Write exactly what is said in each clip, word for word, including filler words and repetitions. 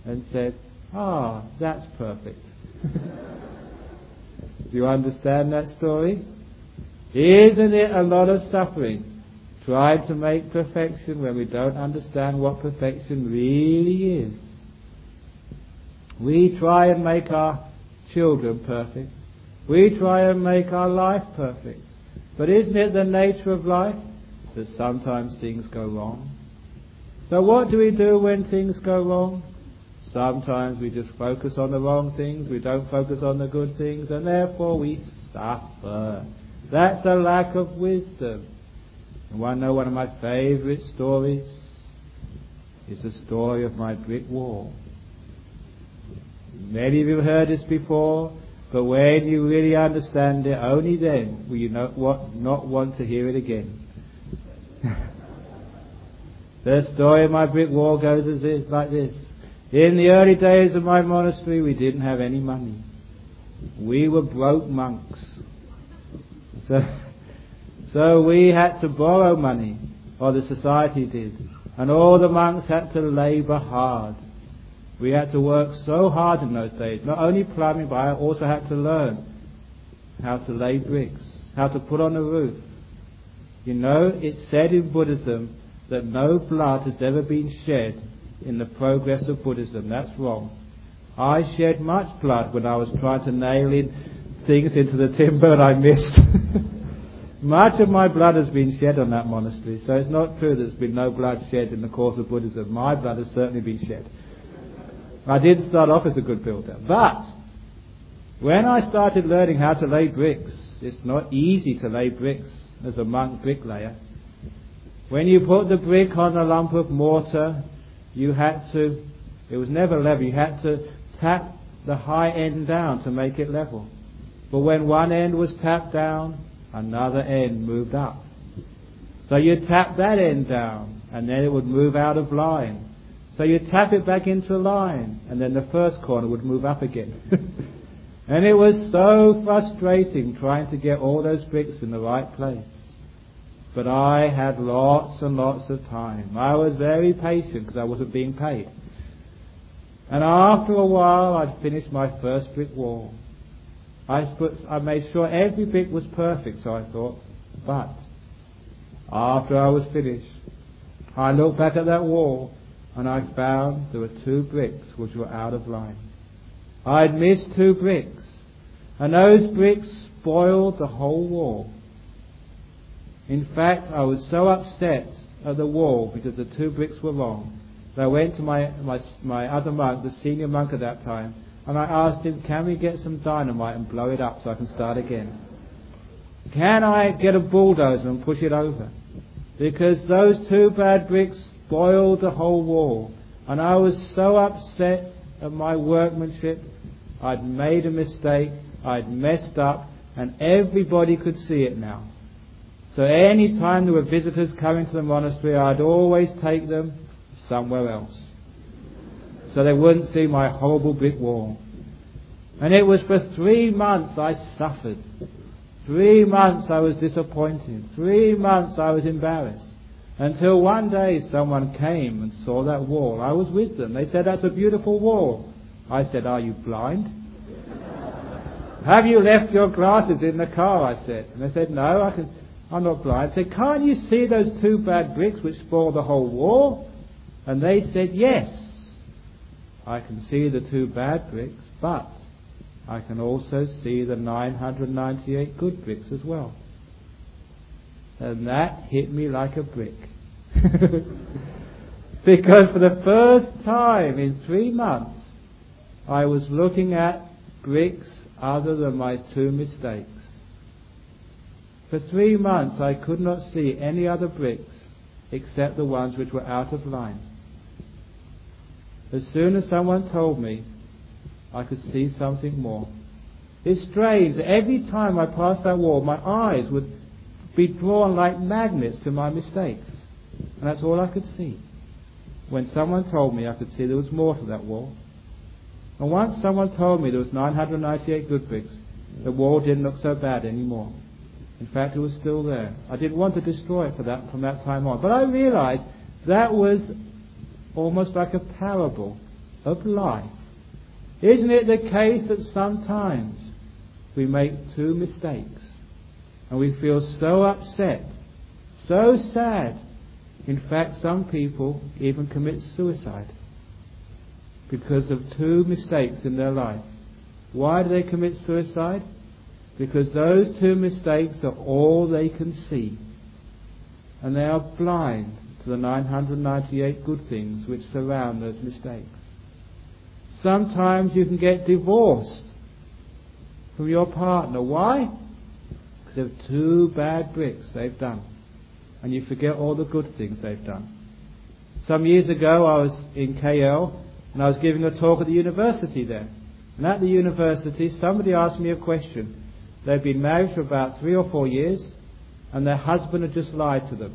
and said, "Ah, that's perfect." Do you understand that story? Isn't it a lot of suffering trying to make perfection when we don't understand what perfection really is? We try and make our children perfect. We try and make our life perfect. But isn't it the nature of life that sometimes things go wrong? So what do we do when things go wrong? Sometimes we just focus on the wrong things, we don't focus on the good things, and therefore we suffer. That's a lack of wisdom. You want to know one of my favourite stories? It's the story of my brick wall. Many of you have heard this before, but when you really understand it, only then will you not, what, not want to hear it again. The story of my brick wall goes as this, like this. In the early days of my monastery, we didn't have any money. We were broke monks. So, so we had to borrow money, or the society did. And all the monks had to labour hard. We had to work so hard in those days, not only plumbing, but I also had to learn how to lay bricks, how to put on a roof. You know, it's said in Buddhism that no blood has ever been shed in the progress of Buddhism. That's wrong. I shed much blood when I was trying to nail in things into the timber and I missed. Much of my blood has been shed on that monastery, so it's not true that there's been no blood shed in the course of Buddhism. My blood has certainly been shed. I didn't start off as a good builder, but when I started learning how to lay bricks, it's not easy to lay bricks as a monk bricklayer. When you put the brick on a lump of mortar, you had to, it was never level, you had to tap the high end down to make it level. But when one end was tapped down, another end moved up. So you tap that end down, and then it would move out of line. So you tap it back into line, and then the first corner would move up again. And it was so frustrating trying to get all those bricks in the right place. But I had lots and lots of time. I was very patient because I wasn't being paid. And after a while, I'd finished my first brick wall. I, put, I made sure every brick was perfect, so I thought. But after I was finished, I looked back at that wall and I found there were two bricks which were out of line. I'd missed two bricks, and those bricks spoiled the whole wall. In fact, I was so upset at the wall because the two bricks were wrong that I went to my, my, my other monk, the senior monk at that time, and I asked him, can we get some dynamite and blow it up so I can start again? Can I get a bulldozer and push it over? Because those two bad bricks spoiled the whole wall. And I was so upset at my workmanship. I'd made a mistake, I'd messed up, and everybody could see it now. So any time there were visitors coming to the monastery, I'd always take them somewhere else, so they wouldn't see my horrible brick wall. And it was for three months I suffered. Three months I was disappointed. Three months I was embarrassed. Until one day someone came and saw that wall. I was with them. They said, that's a beautiful wall. I said, are you blind? Have you left your glasses in the car? I said. And they said, no, I can, I'm not blind. I said, can't you see those two bad bricks which spoil the whole wall? And they said, yes, I can see the two bad bricks, but I can also see the nine hundred ninety-eight good bricks as well. And that hit me like a brick. Because for the first time in three months, I was looking at bricks other than my two mistakes. For three months I could not see any other bricks except the ones which were out of line. As soon as someone told me, I could see something more. It's strange, every time I passed that wall, my eyes would be drawn like magnets to my mistakes. And that's all I could see. When someone told me, I could see there was more to that wall. And once someone told me there was nine hundred ninety-eight good bricks, the wall didn't look so bad anymore. In fact, it was still there. I didn't want to destroy it for that, from that time on. But I realized that was almost like a parable of life. Isn't it the case that sometimes we make two mistakes and we feel so upset, so sad? In fact, some people even commit suicide because of two mistakes in their life. Why do they commit suicide? Because those two mistakes are all they can see, and they are blind to the nine hundred ninety-eight good things which surround those mistakes. Sometimes you can get divorced from your partner. Why? Because of two bad bricks they've done, and you forget all the good things they've done. Some years ago I was in K L and I was giving a talk at the university there. And at the university somebody asked me a question. They'd been married for about three or four years and their husband had just lied to them.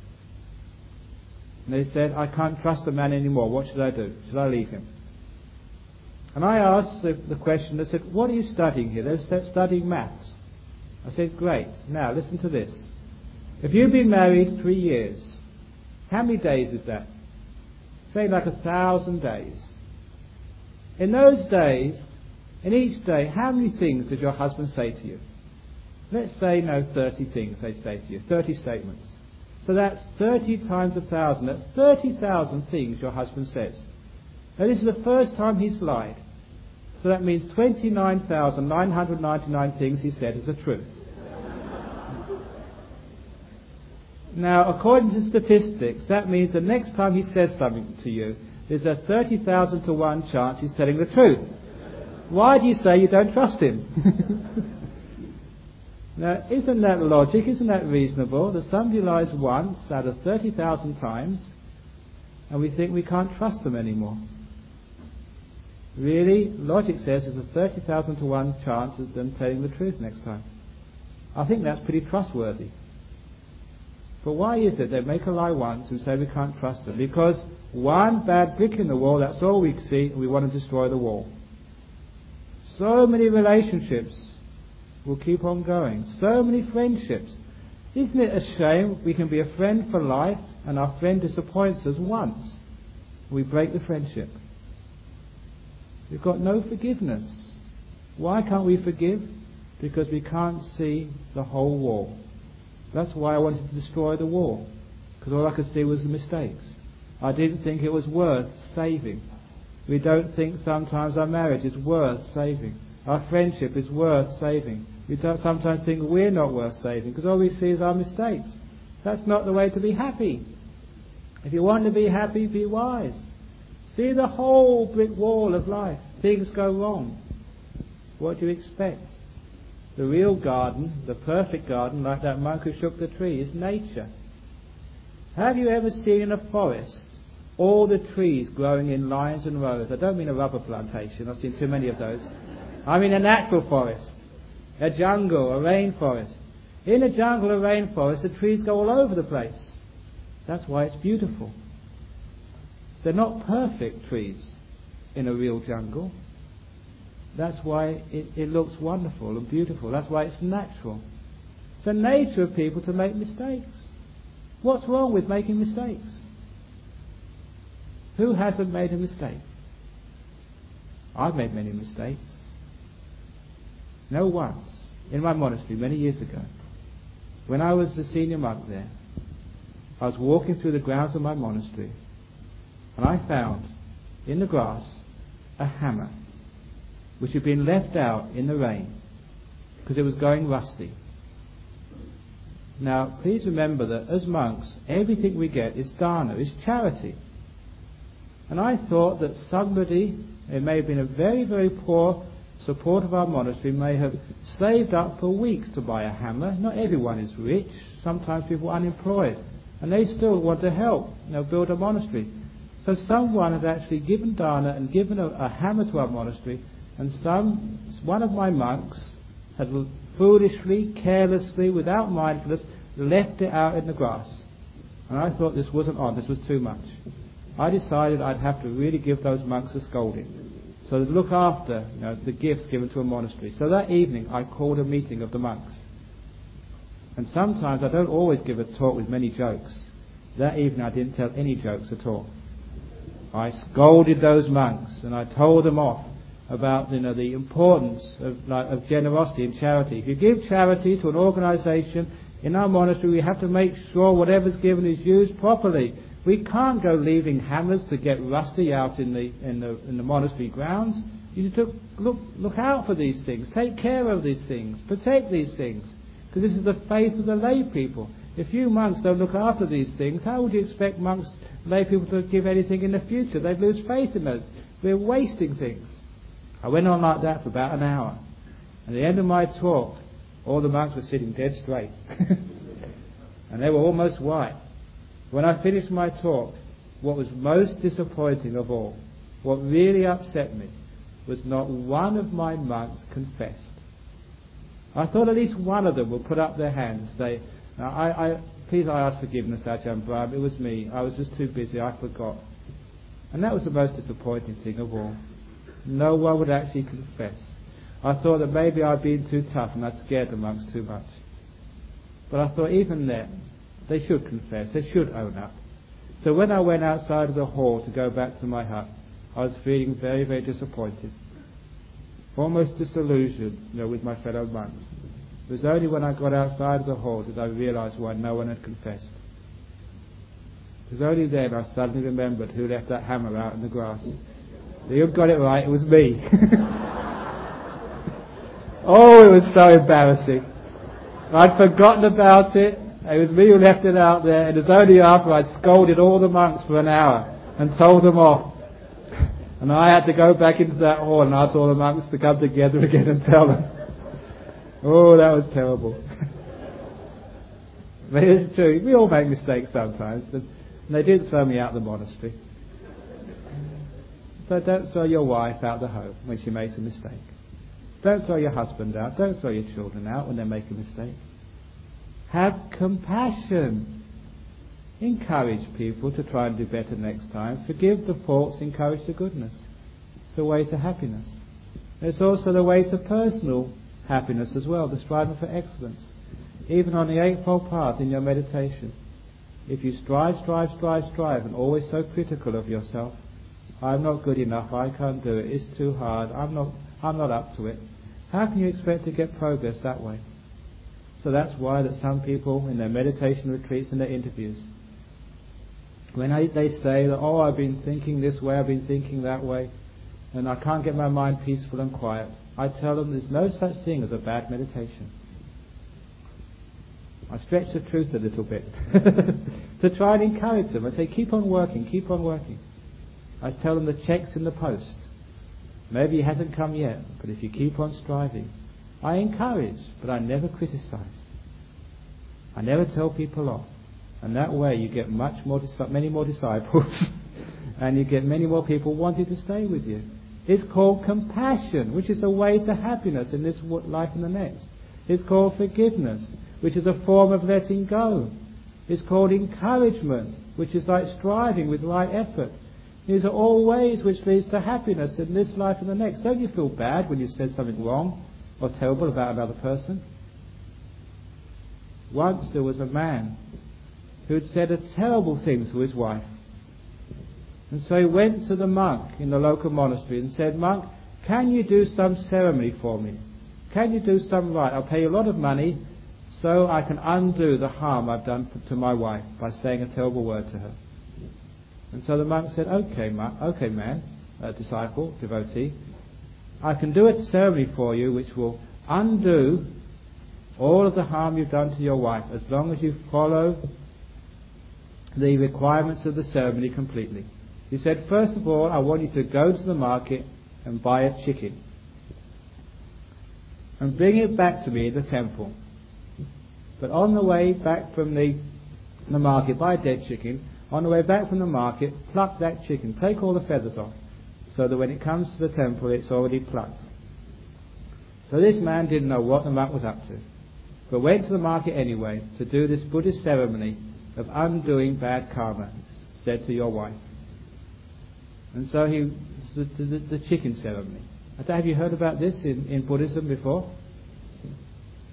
And they said, I can't trust the man anymore. What should I do? Should I leave him? And I asked the, the question, I said, what are you studying here? They were studying maths. I said, great. Now listen to this. If you've been married three years, how many days is that? Say like a thousand days. In those days, in each day, how many things did your husband say to you? Let's say, no, thirty things they say to you, thirty statements. So that's thirty times a thousand. That's thirty thousand things your husband says. Now this is the first time he's lied. So that means twenty-nine thousand nine hundred ninety-nine things he said is the truth. Now, according to statistics, that means the next time he says something to you, there's a thirty thousand to one chance he's telling the truth. Why do you say you don't trust him? Now, isn't that logic? Isn't that reasonable? That somebody lies once out of thirty thousand times, and we think we can't trust them anymore. Really, logic says there's a thirty thousand to one chance of them telling the truth next time. I think that's pretty trustworthy. But why is it they make a lie once and say we can't trust them? Because one bad brick in the wall, that's all we see, and we want to destroy the wall. So many relationships will keep on going. So many friendships. Isn't it a shame we can be a friend for life and our friend disappoints us once? We break the friendship. We've got no forgiveness. Why can't we forgive? Because we can't see the whole wall. That's why I wanted to destroy the wall. Because all I could see was the mistakes. I didn't think it was worth saving. We don't think sometimes our marriage is worth saving. Our friendship is worth saving. We don't sometimes think we're not worth saving because all we see is our mistakes. That's not the way to be happy. If you want to be happy, be wise. See the whole brick wall of life. Things go wrong. What do you expect? The real garden, the perfect garden, like that monk who shook the tree, is nature. Have you ever seen in a forest all the trees growing in lines and rows? I don't mean a rubber plantation. I've seen too many of those. I mean a natural forest, a jungle, a rainforest. In a jungle or rainforest, the trees go all over the place. That's why it's beautiful. They're not perfect trees in a real jungle. That's why it, it looks wonderful and beautiful. That's why it's natural. It's the nature of people to make mistakes. What's wrong with making mistakes? Who hasn't made a mistake? I've made many mistakes. No, once, in my monastery many years ago, when I was the senior monk there, I was walking through the grounds of my monastery and I found in the grass a hammer which had been left out in the rain because it was going rusty. Now, please remember that as monks, everything we get is dana, is charity. And I thought that somebody, it may have been a very, very poor supporter of our monastery, may have saved up for weeks to buy a hammer. Not everyone is rich. Sometimes people are unemployed. And they still want to help, you know, build a monastery. So someone had actually given dana and given a, a hammer to our monastery, and some one of my monks had foolishly, carelessly, without mindfulness, left it out in the grass. And I thought this wasn't on, this was too much. I decided I'd have to really give those monks a scolding. So to look after, you know, the gifts given to a monastery. So that evening I called a meeting of the monks. And sometimes I don't always give a talk with many jokes. That evening I didn't tell any jokes at all. I scolded those monks and I told them off about, you know, the importance of, like, of generosity and charity. If you give charity to an organisation in our monastery, we have to make sure whatever's given is used properly. We can't go leaving hammers to get rusty out in the in the in the monastery grounds. You need to look look out for these things, take care of these things, protect these things, because this is the faith of the lay people. If you monks don't look after these things, how would you expect monks, lay people to give anything in the future? They'd lose faith in us. We're wasting things. I went on like that for about an hour. At the end of my talk, all the monks were sitting dead straight. And they were almost white. When I finished my talk, what was most disappointing of all, what really upset me, was not one of my monks confessed. I thought at least one of them would put up their hand and say, now, I, I, please I ask forgiveness, Ajahn Brahm, it was me, I was just too busy, I forgot. And that was the most disappointing thing of all. No one would actually confess. I thought that maybe I'd been too tough and I'd scared the monks too much. But I thought even then, they should confess, they should own up. So when I went outside of the hall to go back to my hut, I was feeling very, very disappointed. Almost disillusioned, you know, with my fellow monks. It was only when I got outside of the hall that I realised why no one had confessed. It was only then I suddenly remembered who left that hammer out in the grass. You got it right, it was me. Oh, it was so embarrassing. I'd forgotten about it. It was me who left it out there, and it was only after I'd scolded all the monks for an hour and told them off. And I had to go back into that hall and ask all the monks to come together again and tell them. Oh, that was terrible. But it's true, we all make mistakes sometimes, and they didn't throw me out of the monastery. So don't throw your wife out the home when she makes a mistake. Don't throw your husband out. Don't throw your children out when they make a mistake. Have compassion. Encourage people to try and do better next time. Forgive the faults, encourage the goodness. It's the way to happiness. It's also the way to personal happiness as well, the striving for excellence. Even on the Eightfold Path in your meditation, if you strive, strive, strive, strive, and always so critical of yourself, I'm not good enough, I can't do it, it's too hard, I'm not I'm not up to it. How can you expect to get progress that way? So that's why that some people in their meditation retreats and their interviews, when I, they say that, oh, I've been thinking this way, I've been thinking that way, and I can't get my mind peaceful and quiet, I tell them there's no such thing as a bad meditation. I stretch the truth a little bit to try and encourage them. I say, keep on working, keep on working. I tell them the check's in the post. Maybe it hasn't come yet, but if you keep on striving, I encourage, but I never criticize. I never tell people off. And that way you get much more, many more disciples, and you get many more people wanting to stay with you. It's called compassion, which is the way to happiness in this life and the next. It's called forgiveness, which is a form of letting go. It's called encouragement, which is like striving with right effort. These are all ways which leads to happiness in this life and the next. Don't you feel bad when you said something wrong or terrible about another person? Once there was a man who'd said a terrible thing to his wife. And so he went to the monk in the local monastery and said, Monk, can you do some ceremony for me? Can you do some rite? I'll pay you a lot of money so I can undo the harm I've done to my wife by saying a terrible word to her. And so the monk said, okay, ma- okay man, uh, disciple, devotee, I can do a ceremony for you which will undo all of the harm you've done to your wife as long as you follow the requirements of the ceremony completely. He said, first of all, I want you to go to the market and buy a chicken and bring it back to me in the temple. But on the way back from the, the market, buy a dead chicken. On the way back from the market, pluck that chicken. Take all the feathers off, so that when it comes to the temple, it's already plucked. So this man didn't know what the monk was up to, but went to the market anyway to do this Buddhist ceremony of undoing bad karma, said to your wife. And so he, the, the, the chicken ceremony. Have you heard about this in, in Buddhism before?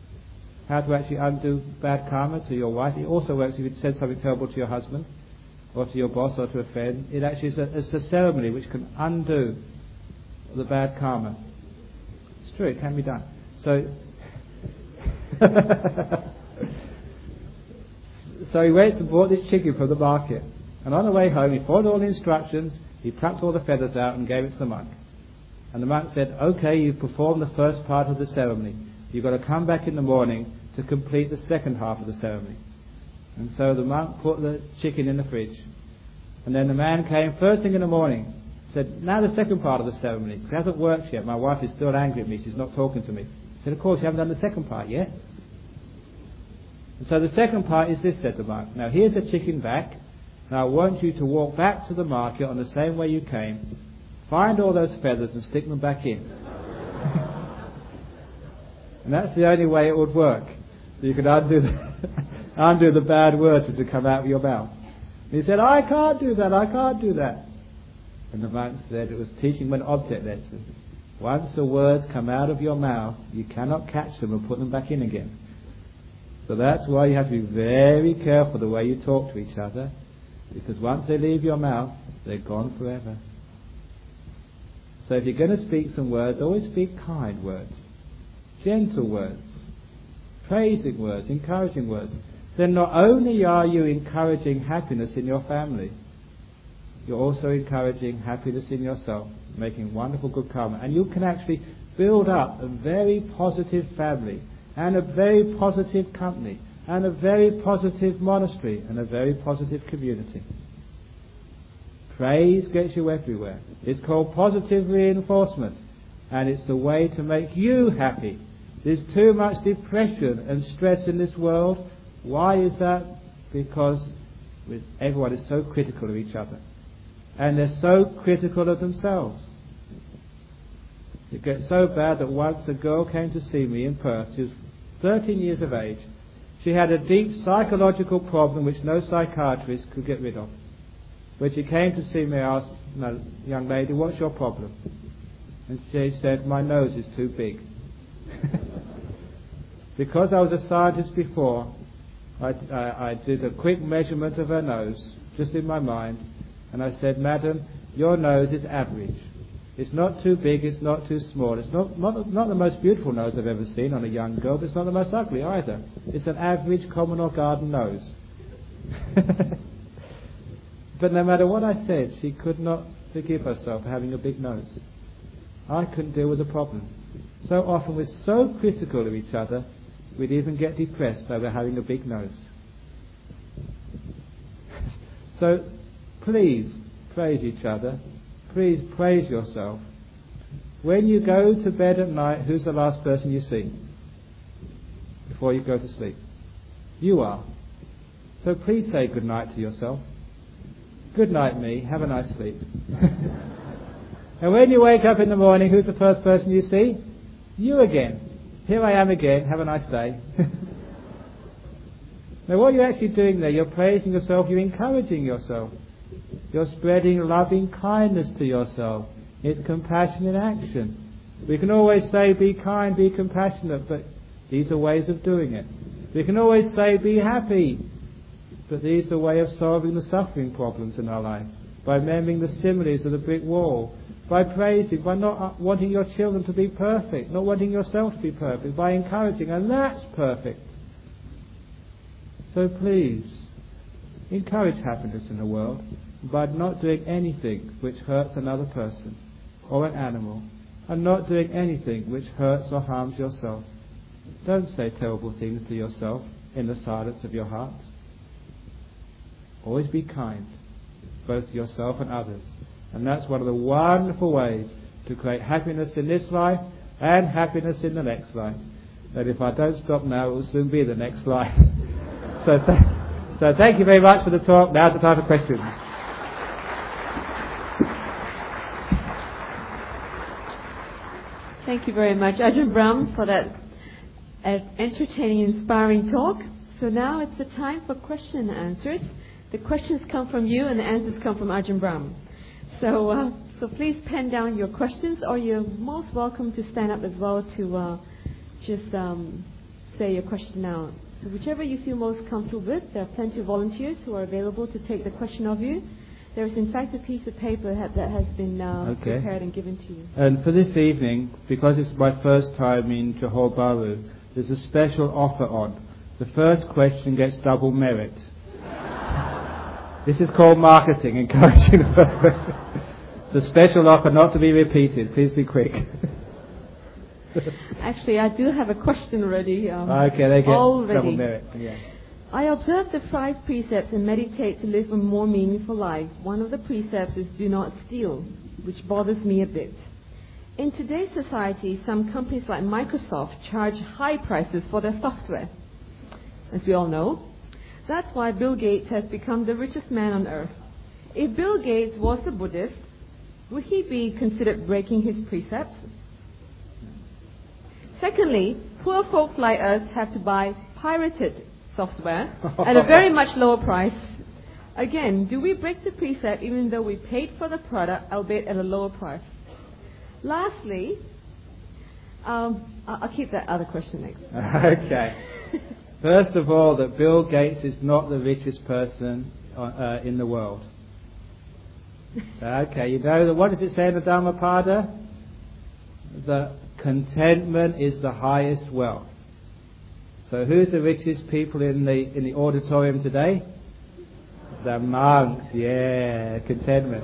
How to actually undo bad karma to your wife. It also works if you said something terrible to your husband. or to your boss or to a friend. It actually is a, it's a ceremony which can undo the bad karma. It's true, it can be done. So, so he went and bought this chicken from the market. And on the way home, he followed all the instructions. He plucked all the feathers out and gave it to the monk. And the monk said, okay, you've performed the first part of the ceremony. You've got to come back in the morning to complete the second half of the ceremony. And so the monk put the chicken in the fridge. And then the man came first thing in the morning, said, now the second part of the ceremony, because it hasn't worked yet. My wife is still angry at me. She's not talking to me. He said, of course, you haven't done the second part yet. And so the second part is this, said the monk. Now here's the chicken back. Now I want you to walk back to the market on the same way you came. Find all those feathers and stick them back in. And that's the only way it would work. You could undo the, undo the bad words which would come out of your mouth. And he said, I can't do that, I can't do that. And the monk said it was teaching an object lesson. Once the words come out of your mouth, you cannot catch them and put them back in again. So that's why you have to be very careful the way you talk to each other, because once they leave your mouth, they're gone forever. So if you're going to speak some words, always speak kind words, gentle words, praising words, encouraging words. Then not only are you encouraging happiness in your family, you're also encouraging happiness in yourself, making wonderful good karma. And you can actually build up a very positive family, and a very positive company, and a very positive monastery, and a very positive community. Praise gets you everywhere. It's called positive reinforcement, and it's the way to make you happy. There's too much depression and stress in this world. Why is that? Because everyone is so critical of each other, and they're so critical of themselves. It gets so bad that once a girl came to see me in Perth. She was thirteen years of age. She had a deep psychological problem which no psychiatrist could get rid of. When she came to see me, I asked, no, young lady, what's your problem? And she said, my nose is too big. Because I was a scientist before, I, I, I did a quick measurement of her nose, just in my mind, and I said, madam, your nose is average. It's not too big, it's not too small. It's not, not, not the most beautiful nose I've ever seen on a young girl, but it's not the most ugly either. It's an average common or garden nose. But no matter what I said, she could not forgive herself for having a big nose. I couldn't deal with the problem. So often we're so critical of each other, we'd even get depressed over having a big nose. So please praise each other. Please praise yourself. When you go to bed at night, who's the last person you see before you go to sleep? You are. So please say good night to yourself. Good night, me. Have a nice sleep. And when you wake up in the morning, who's the first person you see? You again. Here I am again. Have a nice day. Now what you're actually doing there, you're praising yourself, you're encouraging yourself. You're spreading loving kindness to yourself. It's compassion in action. We can always say, be kind, be compassionate, but these are ways of doing it. We can always say, be happy, but these are ways of solving the suffering problems in our life. By remembering the similes of the brick wall. By praising, by not wanting your children to be perfect, not wanting yourself to be perfect, by encouraging, and that's perfect. So please, encourage happiness in the world by not doing anything which hurts another person or an animal, and not doing anything which hurts or harms yourself. Don't say terrible things to yourself in the silence of your hearts. Always be kind, both to yourself and others. And that's one of the wonderful ways to create happiness in this life and happiness in the next life. And if I don't stop now, it will soon be the next life. so, th- so thank you very much for the talk. Now's the time for questions. Thank you very much, Ajahn Brahm, for that uh, entertaining, inspiring talk. So now it's the time for question and answers. The questions come from you and the answers come from Ajahn Brahm. So, uh, so please pen down your questions, or you're most welcome to stand up as well to uh, just um, say your question now. So whichever you feel most comfortable with, there are plenty of volunteers who are available to take the question of you. There is in fact a piece of paper that has been uh, okay. prepared and given to you. And for this evening, because it's my first time in Johor Bahru, there's a special offer on. The first question gets double merit. This is called marketing, encouraging the first question. It's a special offer not to be repeated. Please be quick. Actually, I do have a question already. Um, okay, they get already. double merit. Yeah. I observe the five precepts and meditate to live a more meaningful life. One of the precepts is do not steal, which bothers me a bit. In today's society, some companies like Microsoft charge high prices for their software, as we all know. That's why Bill Gates has become the richest man on earth. If Bill Gates was a Buddhist, would he be considered breaking his precepts? Secondly, poor folks like us have to buy pirated software at a very much lower price. Again, do we break the precept even though we paid for the product, albeit at a lower price? Lastly, um, I'll keep that other question next. Okay. First of all, that Bill Gates is not the richest person uh, in the world. Okay, you know, what does it say in the Dhammapada? That contentment is the highest wealth. So who's the richest people in the in the auditorium today? The monks, yeah, contentment.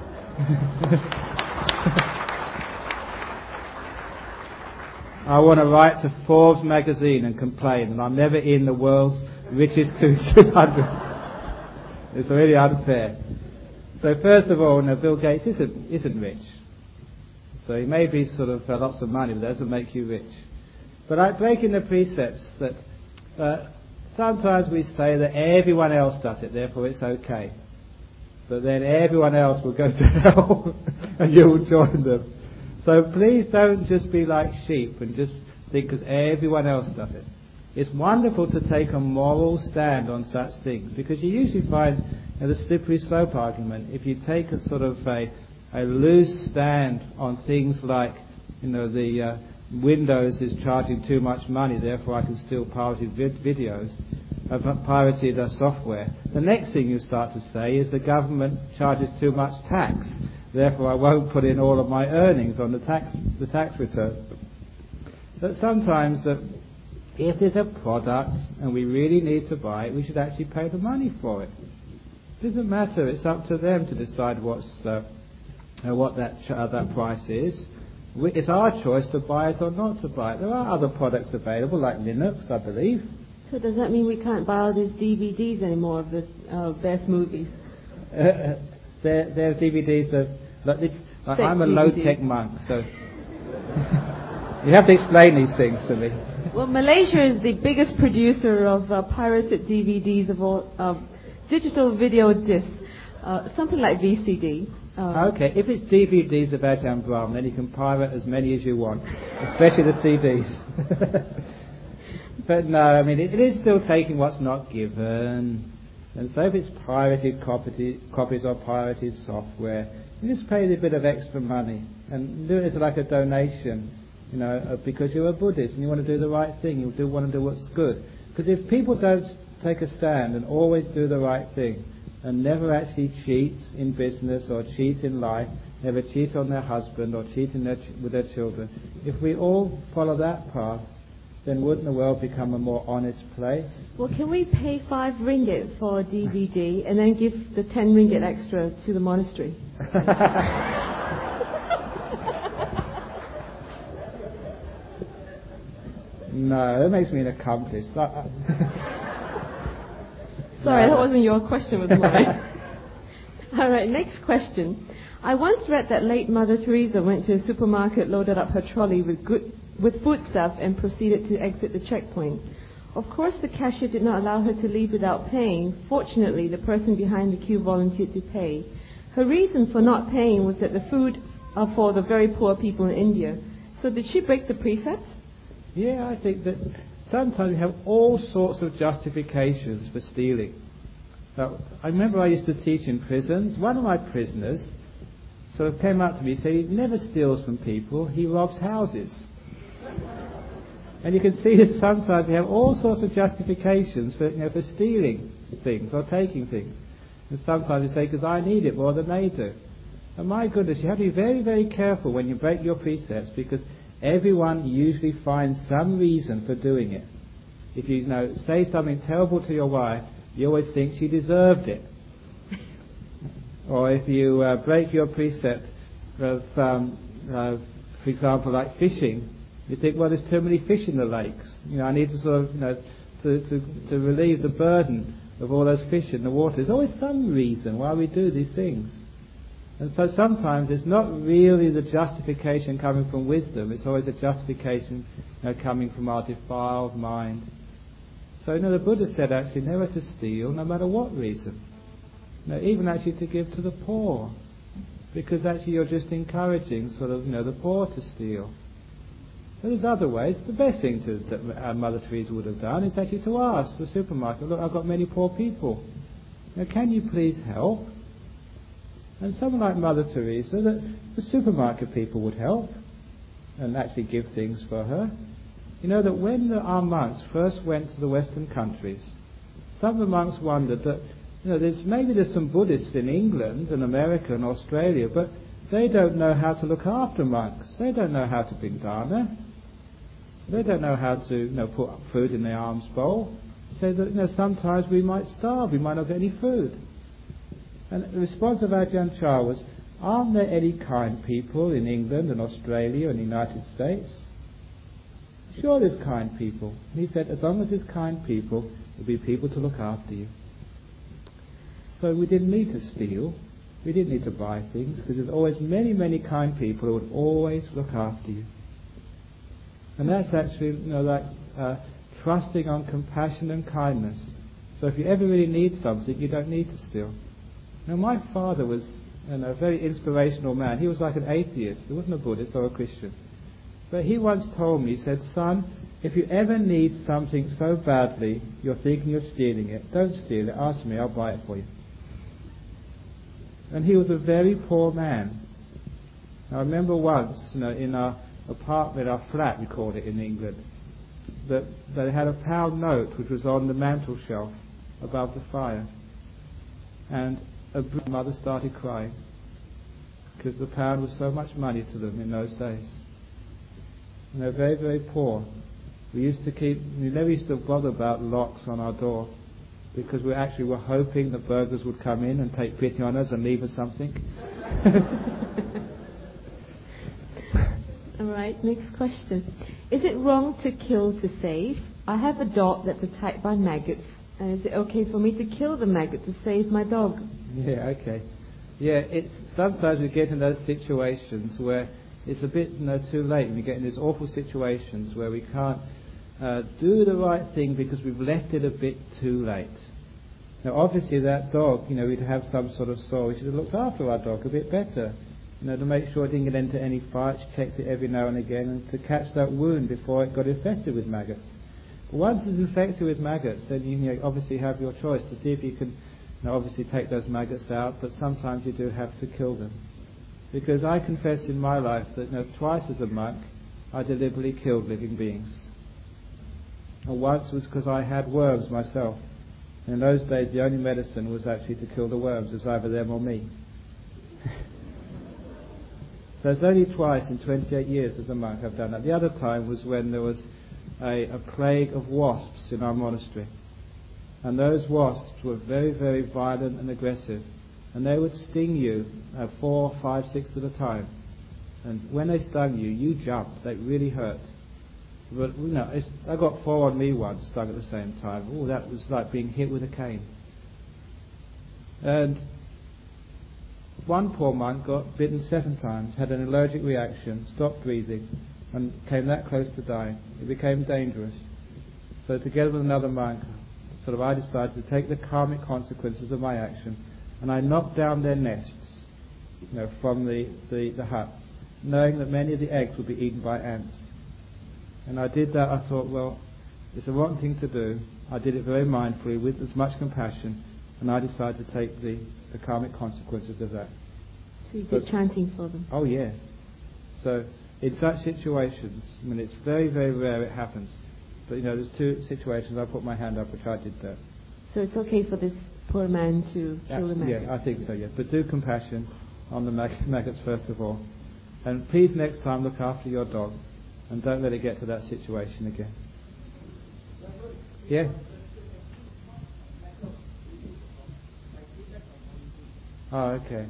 I want to write to Forbes magazine and complain that I'm never in the world's richest two hundred. It's really unfair. So first of all, no, Bill Gates isn't isn't rich. So he may be sort of uh, lots of money, but that doesn't make you rich. But I break in the precepts that uh, sometimes we say that everyone else does it, therefore it's okay. But then everyone else will go to hell and you will join them. So please don't just be like sheep and just think because everyone else does it. It's wonderful to take a moral stand on such things, because you usually find, you know, the slippery slope argument, if you take a sort of a, a loose stand on things like, you know, the uh, Windows is charging too much money, therefore I can steal pirated vid- videos, uh, pirated uh, software. The next thing you start to say is the government charges too much tax, therefore I won't put in all of my earnings on the tax the tax return. But sometimes that if there's a product and we really need to buy it, we should actually pay the money for it. It doesn't matter, it's up to them to decide what's uh, uh, what that ch- uh, that price is. We, it's our choice to buy it or not to buy it. There are other products available, like Linux, I believe. So does that mean we can't buy all these D V Ds anymore of the uh, best movies? Uh, there, there are D V Ds of like this. Like I'm a low-tech monk, so you have to explain these things to me. Well, Malaysia is the biggest producer of uh, pirated D V Ds of all, uh, digital video discs, uh, something like V C D. Uh, okay, if it's D V Ds of Ajahn Brahm, then you can pirate as many as you want, especially the C Ds. But no, I mean, it, it is still taking what's not given. And so if it's pirated copy, copies or pirated software, you just pay a bit of extra money and do it as like a donation. You know, uh, because you're a Buddhist and you want to do the right thing, you do want to do what's good. Because if people don't take a stand and always do the right thing and never actually cheat in business or cheat in life, never cheat on their husband or cheat in their ch- with their children, if we all follow that path, then wouldn't the world become a more honest place? Well, can we pay five ringgit for a D V D and then give the ten ringgit extra to the monastery? No, that makes me an accomplice. Sorry, that wasn't your question, was mine. All right, next question. I once read that late Mother Teresa went to a supermarket, loaded up her trolley with good, with foodstuff, and proceeded to exit the checkpoint. Of course, the cashier did not allow her to leave without paying. Fortunately, the person behind the queue volunteered to pay. Her reason for not paying was that the food are for the very poor people in India. So did she break the precept? Yeah, I think that sometimes we have all sorts of justifications for stealing. Now, I remember I used to teach in prisons. One of my prisoners sort of came up to me and said he never steals from people, he robs houses. And you can see that sometimes we have all sorts of justifications for, you know, for stealing things or taking things. And sometimes we say, because I need it more than they do. And my goodness, you have to be very, very careful when you break your precepts, because everyone usually finds some reason for doing it. If you, you know, say something terrible to your wife, you always think she deserved it. Or if you uh, break your precept of, um, uh, for example, like fishing, you think, well, there's too many fish in the lakes. You know, I need to sort of, you know, to, to, to relieve the burden of all those fish in the water. There's always some reason why we do these things. And so sometimes it's not really the justification coming from wisdom, it's always a justification, you know, coming from our defiled mind. So, you know, the Buddha said actually never to steal, no matter what reason. You know, even actually to give to the poor, because actually you're just encouraging sort of, you know, the poor to steal. But there's other ways. The best thing to, that our Mother Teresa would have done is actually to ask the supermarket, look, I've got many poor people. Now, can you please help? And someone like Mother Teresa, the, the supermarket people would help and actually give things for her. You know that when the, our monks first went to the Western countries, some of the monks wondered that, you know, there's maybe there's some Buddhists in England and America and Australia, but they don't know how to look after monks. They don't know how to bring dana. They don't know how to, you know, put food in their alms bowl. So that, you know, sometimes we might starve, we might not get any food. And the response of Ajahn Chah was, aren't there any kind people in England and Australia and the United States? Sure, there's kind people. And he said, as long as there's kind people, there'll be people to look after you. So we didn't need to steal. We didn't need to buy things, because there's always many, many kind people who would always look after you. And that's actually, you know, like uh, trusting on compassion and kindness. So if you ever really need something, you don't need to steal. Now, my father was, you know, a very inspirational man. He was like an atheist. He wasn't a Buddhist or a Christian. But he once told me, he said, son, if you ever need something so badly, you're thinking of stealing it, don't steal it. Ask me, I'll buy it for you. And he was a very poor man. I remember once, you know, in our apartment, our flat, we called it in England, that they had a pound note which was on the mantel shelf above the fire. And a mother started crying because the pound was so much money to them in those days. And they were very, very poor. We used to keep, we never used to bother about locks on our door, because we actually were hoping that burglars would come in and take pity on us and leave us something. All right, next question. Is it wrong to kill to save? I have a dog that's attacked by maggots. And is it okay for me to kill the maggot to save my dog? Yeah, okay. Yeah, it's sometimes we get in those situations where it's a bit, you know, too late. We get in these awful situations where we can't uh, do the right thing because we've left it a bit too late. Now, obviously, that dog, you know, we'd have some sort of sore. We should have looked after our dog a bit better, you know, to make sure it didn't get into any fights, checked it every now and again, and to catch that wound before it got infested with maggots. But once it's infected with maggots, then you, you know, obviously have your choice to see if you can, you know, obviously take those maggots out, but sometimes you do have to kill them. Because I confess in my life that, you know, twice as a monk, I deliberately killed living beings. And once was because I had worms myself. And in those days, the only medicine was actually to kill the worms. It was either them or me. So it's only twice in twenty-eight years as a monk I've done that. The other time was when there was a, a plague of wasps in our monastery. And those wasps were very, very violent and aggressive. And they would sting you uh, four, five, six at a time. And when they stung you, you jumped. They really hurt. But, you know, it's, I got four on me once, stung at the same time. Oh, that was like being hit with a cane. And one poor monk got bitten seven times, had an allergic reaction, stopped breathing, and came that close to dying. It became dangerous. So together with another monk, sort of I decided to take the karmic consequences of my action, and I knocked down their nests, you know, from the, the, the huts, knowing that many of the eggs would be eaten by ants. And I did that. I thought, well, it's a wrong thing to do. I did it very mindfully, with as much compassion, and I decided to take the, the karmic consequences of that. So you did so, chanting for them? Oh, yeah. So in such situations, I mean, it's very, very rare it happens. But, you know, there's two situations. I put my hand up, which I did that. So it's okay for this poor man to kill the maggot? Yeah, I think so, yes. But do compassion on the mag- maggots first of all. And please next time look after your dog and don't let it get to that situation again. Yeah? Oh, okay.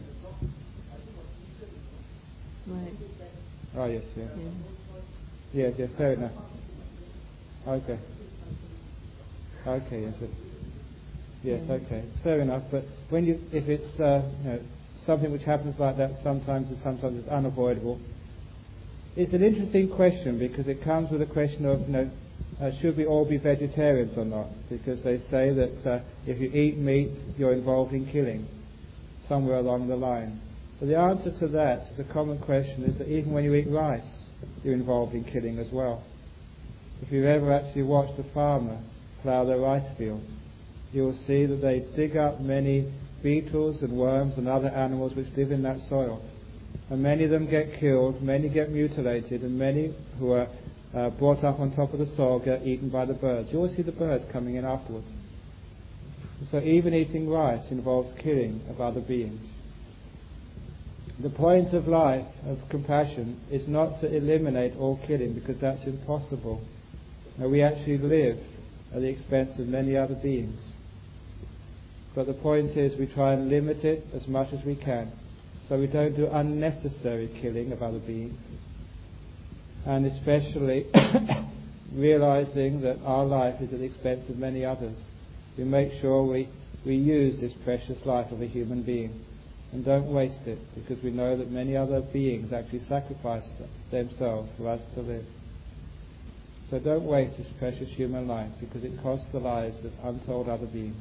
Right. Oh, yes, yeah. Yeah. Yes, yes, fair enough. Okay. Okay, yes. It, yes, Yeah. okay. It's fair enough, but when you, if it's uh, you know, something which happens like that sometimes and sometimes it's unavoidable, it's an interesting question because it comes with a question of, you know, uh, should we all be vegetarians or not? Because they say that uh, if you eat meat, you're involved in killing somewhere along the line. But the answer to that, is a common question, is that even when you eat rice, you're involved in killing as well. If you've ever actually watched a farmer plough their rice field, you will see that they dig up many beetles and worms and other animals which live in that soil. And many of them get killed, many get mutilated, and many who are uh, brought up on top of the soil get eaten by the birds. You always see the birds coming in afterwards. So even eating rice involves killing of other beings. The point of life, of compassion, is not to eliminate all killing, because that's impossible. Now, we actually live at the expense of many other beings. But the point is we try and limit it as much as we can, so we don't do unnecessary killing of other beings. And especially realizing that our life is at the expense of many others. We make sure we, we use this precious life of a human being and don't waste it, because we know that many other beings actually sacrifice themselves for us to live. So don't waste this precious human life, because it costs the lives of untold other beings.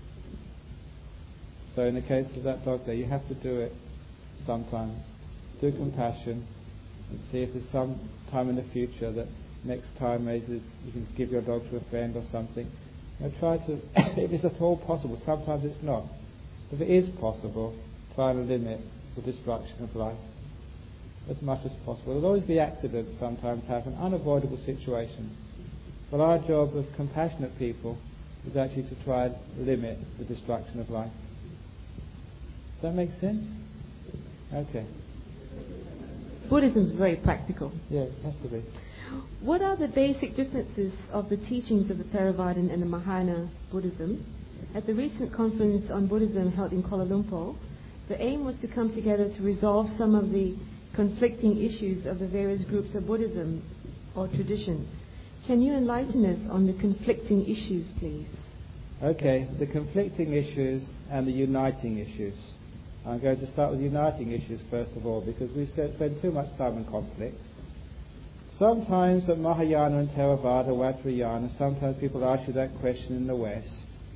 So in the case of that dog there, you have to do it sometimes. Do compassion and see if there's some time in the future that next time maybe you can give your dog to a friend or something. You know, try to, if it's at all possible, sometimes it's not. If it is possible, try and limit the destruction of life as much as possible. There'll always be accidents sometimes happen, unavoidable situations. But our job as compassionate people is actually to try and limit the destruction of life. Does that make sense? Okay. Buddhism is very practical. Yeah, it has to be. What are the basic differences of the teachings of the Theravadan and the Mahayana Buddhism? At the recent conference on Buddhism held in Kuala Lumpur, the aim was to come together to resolve some of the conflicting issues of the various groups of Buddhism or traditions. Can you enlighten us on the conflicting issues, please? Okay, the conflicting issues and the uniting issues. I'm going to start with uniting issues first of all, because we spend too much time in conflict. Sometimes at Mahayana and Theravada, Vajrayana, sometimes people ask you that question in the West.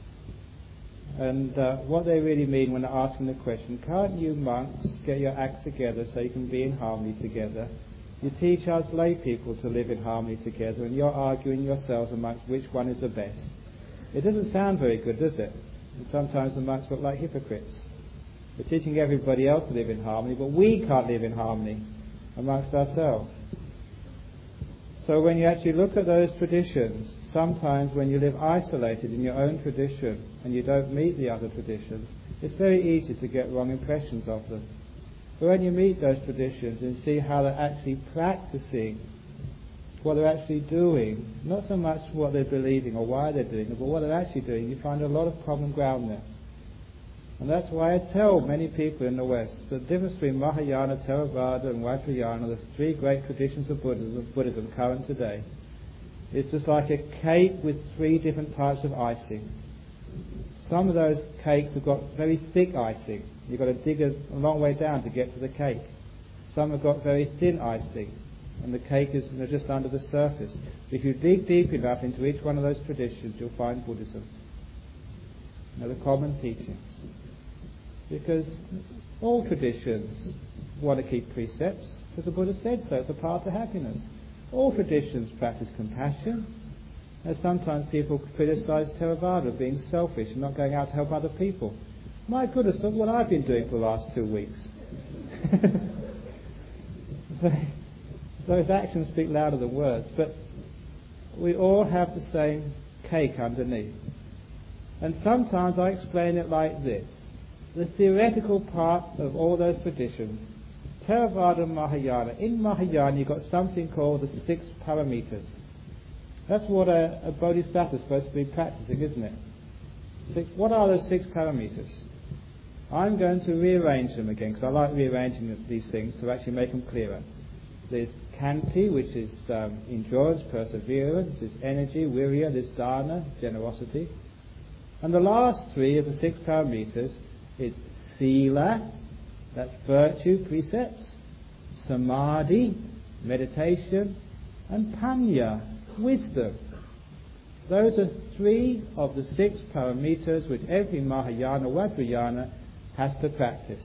And uh, what they really mean when they're asking the question, can't you monks get your act together so you can be in harmony together? You teach us lay people to live in harmony together, and you're arguing yourselves amongst which one is the best. It doesn't sound very good, does it? And sometimes the monks look like hypocrites. We're teaching everybody else to live in harmony, but we can't live in harmony amongst ourselves. So when you actually look at those traditions, sometimes when you live isolated in your own tradition and you don't meet the other traditions, it's very easy to get wrong impressions of them. But when you meet those traditions and see how they're actually practicing what they're actually doing, not so much what they're believing or why they're doing it, but what they're actually doing, you find a lot of common ground there. And that's why I tell many people in the West the difference between Mahayana, Theravada and Vajrayana, the three great traditions of Buddhism, Buddhism current today, it's just like a cake with three different types of icing. Some of those cakes have got very thick icing. You've got to dig a, a long way down to get to the cake. Some have got very thin icing, and the cake is, you know, just under the surface. If you dig deep enough into each one of those traditions, you'll find Buddhism. You know, the common teachings. Because all traditions want to keep precepts, because the Buddha said so. It's a path to happiness. All traditions practice compassion. And sometimes people criticize Theravada being selfish and not going out to help other people. My goodness, look what I've been doing for the last two weeks. So if actions speak louder than words, but we all have the same cake underneath. And sometimes I explain it like this. The theoretical part of all those traditions, Theravada and Mahayana. In Mahayana you've got something called the six parameters. That's what a, a bodhisattva is supposed to be practicing, isn't it? Six, what are those six parameters? I'm going to rearrange them again, because I like rearranging these things to actually make them clearer. There's Kanti, which is um, endurance, perseverance. There's energy, virya. There's dana, generosity. And the last three of the six parameters is sila, that's virtue, precepts, samadhi, meditation, and panya, wisdom. Those are three of the six parameters which every Mahayana, Vajrayana has to practice.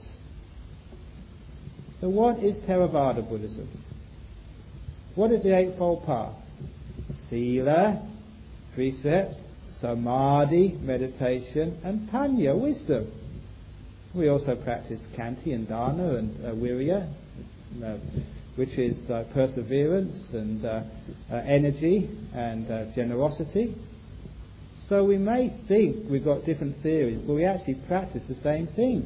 So what is Theravada Buddhism? What is the Eightfold Path? Sila, precepts, samadhi, meditation, and panya, wisdom. We also practice Kanti and dana and uh, virya, uh, which is uh, perseverance and uh, uh, energy and uh, generosity. So we may think we've got different theories, but we actually practice the same thing.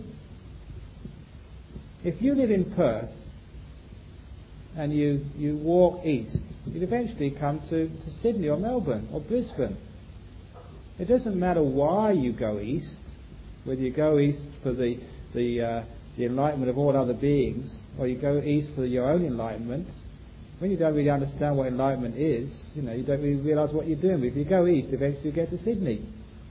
If you live in Perth and you, you walk east, you'd eventually come to, to Sydney or Melbourne or Brisbane. It doesn't matter why you go east, whether you go east for the the, uh, the enlightenment of all other beings, or you go east for your own enlightenment. When you don't really understand what enlightenment is, you know, you don't really realise what you're doing. But if you go east, eventually you get to Sydney.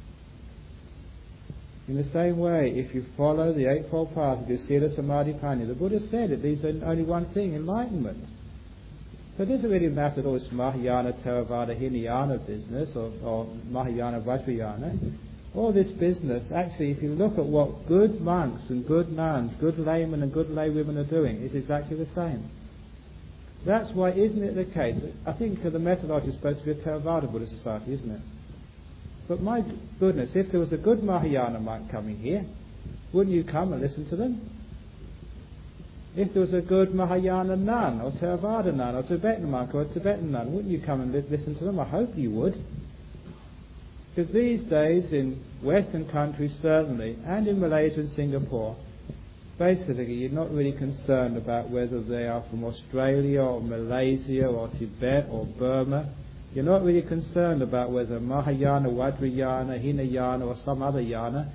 In the same way, if you follow the Eightfold Path, you do Sila, Samadhi, Panya. The Buddha said that these are only one thing, enlightenment. So it doesn't really matter that all this Mahayana, Theravada, Hinayana business, or, or Mahayana, Vajrayana. All this business, actually, if you look at what good monks and good nuns, good laymen and good laywomen are doing, it's exactly the same. That's why, isn't it the case? I think the methodology is supposed to be a Theravada Buddhist society, isn't it? But my goodness, if there was a good Mahayana monk coming here, wouldn't you come and listen to them? If there was a good Mahayana nun, or Theravada nun, or Tibetan monk, or a Tibetan nun, wouldn't you come and li- listen to them? I hope you would. Because these days, in Western countries certainly, and in Malaysia and Singapore, basically you're not really concerned about whether they are from Australia, or Malaysia, or Tibet, or Burma. You're not really concerned about whether Mahayana, Vajrayana, Hinayana, or some other yana.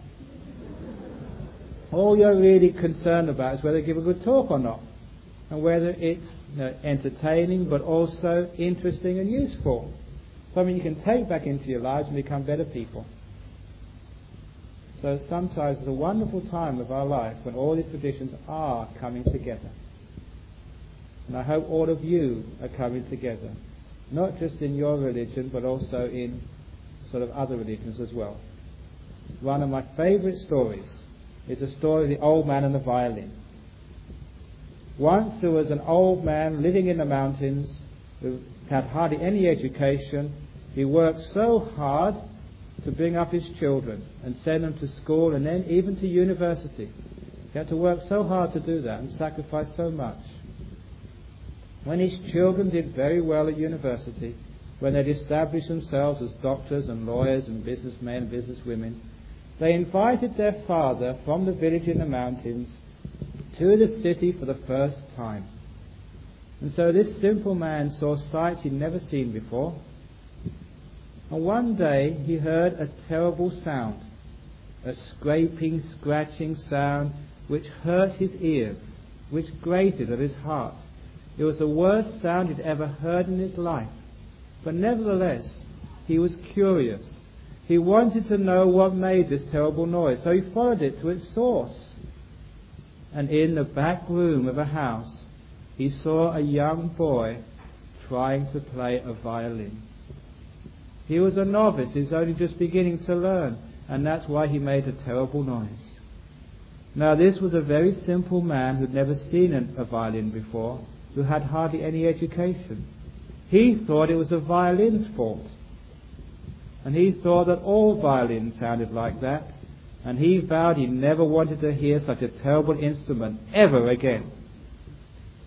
All you're really concerned about is whether they give a good talk or not, and whether it's, you know, entertaining but also interesting and useful. Something you can take back into your lives and become better people. So sometimes it's a wonderful time of our life when all these traditions are coming together. And I hope all of you are coming together, not just in your religion but also in sort of other religions as well. One of my favourite stories is the story of the old man and the violin. Once there was an old man living in the mountains who had hardly any education. He worked so hard to bring up his children and send them to school and then even to university. He had to work so hard to do that and sacrifice so much. When his children did very well at university, when they'd established themselves as doctors and lawyers and businessmen and businesswomen, they invited their father from the village in the mountains to the city for the first time. And so this simple man saw sights he'd never seen before. And one day he heard a terrible sound, a scraping, scratching sound which hurt his ears, which grated at his heart. It was the worst sound he'd ever heard in his life. But nevertheless, he was curious. He wanted to know what made this terrible noise, so he followed it to its source. And in the back room of a house, he saw a young boy trying to play a violin. He was a novice, he was only just beginning to learn, and that's why he made a terrible noise. Now this was a very simple man who'd never seen a violin before, who had hardly any education. He thought it was the violin's fault. And he thought that all violins sounded like that, and he vowed he never wanted to hear such a terrible instrument ever again.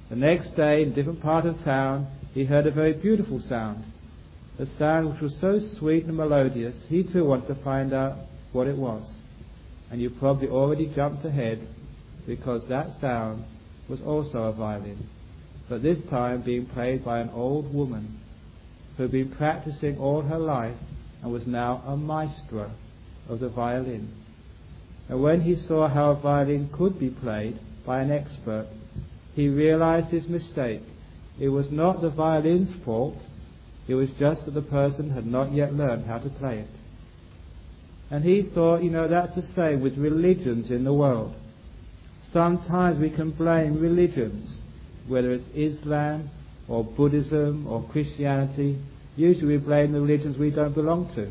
The next day, in a different part of town, he heard a very beautiful sound. A sound which was so sweet and melodious, he too wanted to find out what it was. And you probably already jumped ahead, because that sound was also a violin, but this time being played by an old woman who had been practicing all her life and was now a maestro of the violin. And when he saw how a violin could be played by an expert, he realized his mistake. It was not the violin's fault, it was just that the person had not yet learned how to play it. And he thought, you know, that's the same with religions in the world. Sometimes we can blame religions, whether it's Islam or Buddhism or Christianity. Usually we blame the religions we don't belong to.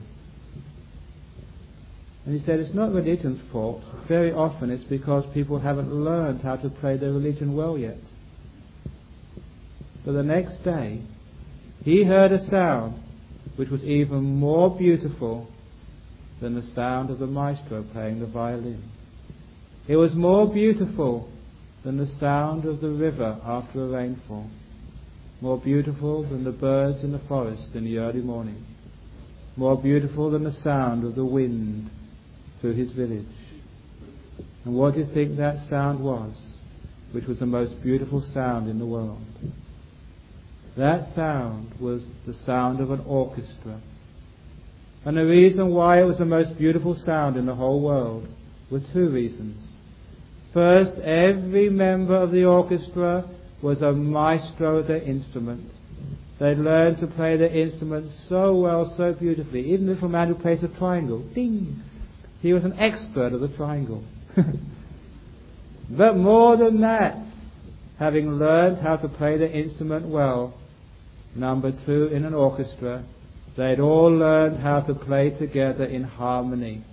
And he said it's not religion's fault. Very often it's because people haven't learned how to play their religion well yet. But the next day, he heard a sound which was even more beautiful than the sound of the maestro playing the violin. It was more beautiful than the sound of the river after a rainfall, more beautiful than the birds in the forest in the early morning, more beautiful than the sound of the wind through his village. And what do you think that sound was, which was the most beautiful sound in the world? That sound was the sound of an orchestra. And the reason why it was the most beautiful sound in the whole world were two reasons. First, every member of the orchestra was a maestro of their instrument. They learned to play their instrument so well, so beautifully. Even the little man who plays a triangle, ding, he was an expert of the triangle. But more than that, having learned how to play their instrument well, number two, in an orchestra, they'd all learned how to play together in harmony.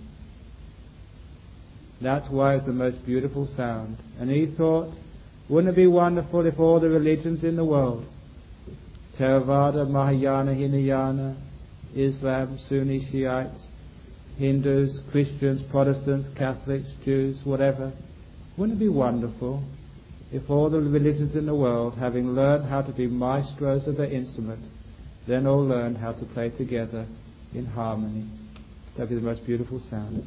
That's why it's the most beautiful sound. And he thought, wouldn't it be wonderful if all the religions in the world, Theravada, Mahayana, Hinayana, Islam, Sunni, Shiites, Hindus, Christians, Protestants, Catholics, Jews, whatever, wouldn't it be wonderful if all the religions in the world, having learned how to be maestros of their instrument, then all learned how to play together in harmony? That would be the most beautiful sound.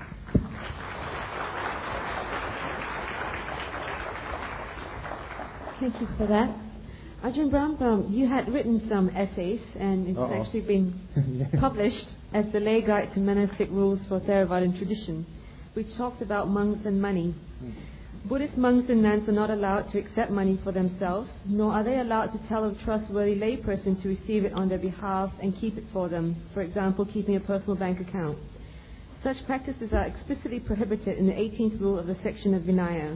Thank you for that. Ajahn Brahm, um, you had written some essays, and it's Uh-oh. actually been published as the Lay Guide to Monastic Rules for Theravadan Tradition, which talks about monks and money. Mm. Buddhist monks and nuns are not allowed to accept money for themselves, nor are they allowed to tell a trustworthy layperson to receive it on their behalf and keep it for them, for example, keeping a personal bank account. Such practices are explicitly prohibited in the eighteenth rule of the section of Vinaya.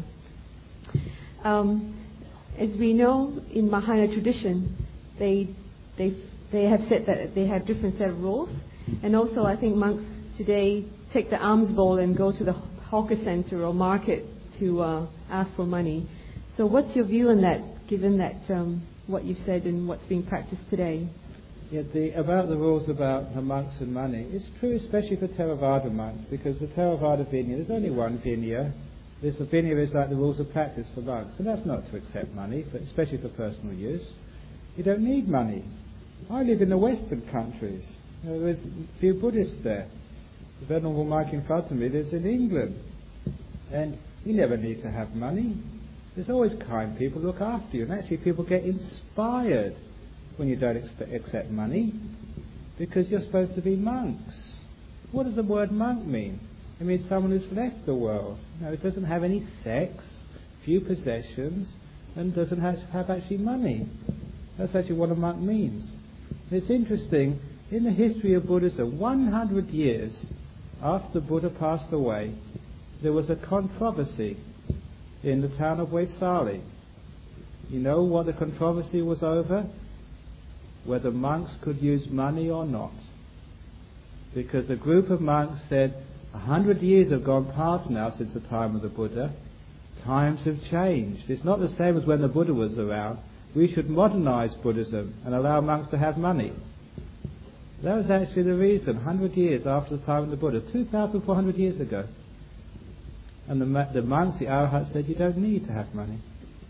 Um, As we know, in Mahayana tradition, they they they have said that they have different set of rules, and also I think monks today take the alms bowl and go to the hawker center or market to uh, ask for money. So, what's your view on that, given that um, what you've said and what's being practiced today? Yeah, the, about the rules about the monks and money, it's true especially for Theravada monks, because the Theravada Vinaya, there's only one Vinaya. This Vinaya is like the rules of practice for monks, and that's not to accept money, but especially for personal use. You don't need money. I live in the Western countries. You know, there's a few Buddhists there. The Venerable Mike in front of me lives in England, and you never need to have money. There's always kind people who look after you, and actually people get inspired when you don't expe- accept money, because you're supposed to be monks. What does the word monk mean? It means someone who's left the world. No, it doesn't have any sex, few possessions, and doesn't have, have actually money. That's actually what a monk means. And it's interesting, in the history of Buddhism, one hundred years after Buddha passed away, there was a controversy in the town of Vaisali. You know what the controversy was over? Whether monks could use money or not. Because a group of monks said, A hundred years have gone past now since the time of the Buddha. Times have changed. It's not the same as when the Buddha was around. We should modernize Buddhism and allow monks to have money. That was actually the reason, a hundred years after the time of the Buddha, two thousand four hundred years ago. And the, the monks, the Arahats, said you don't need to have money.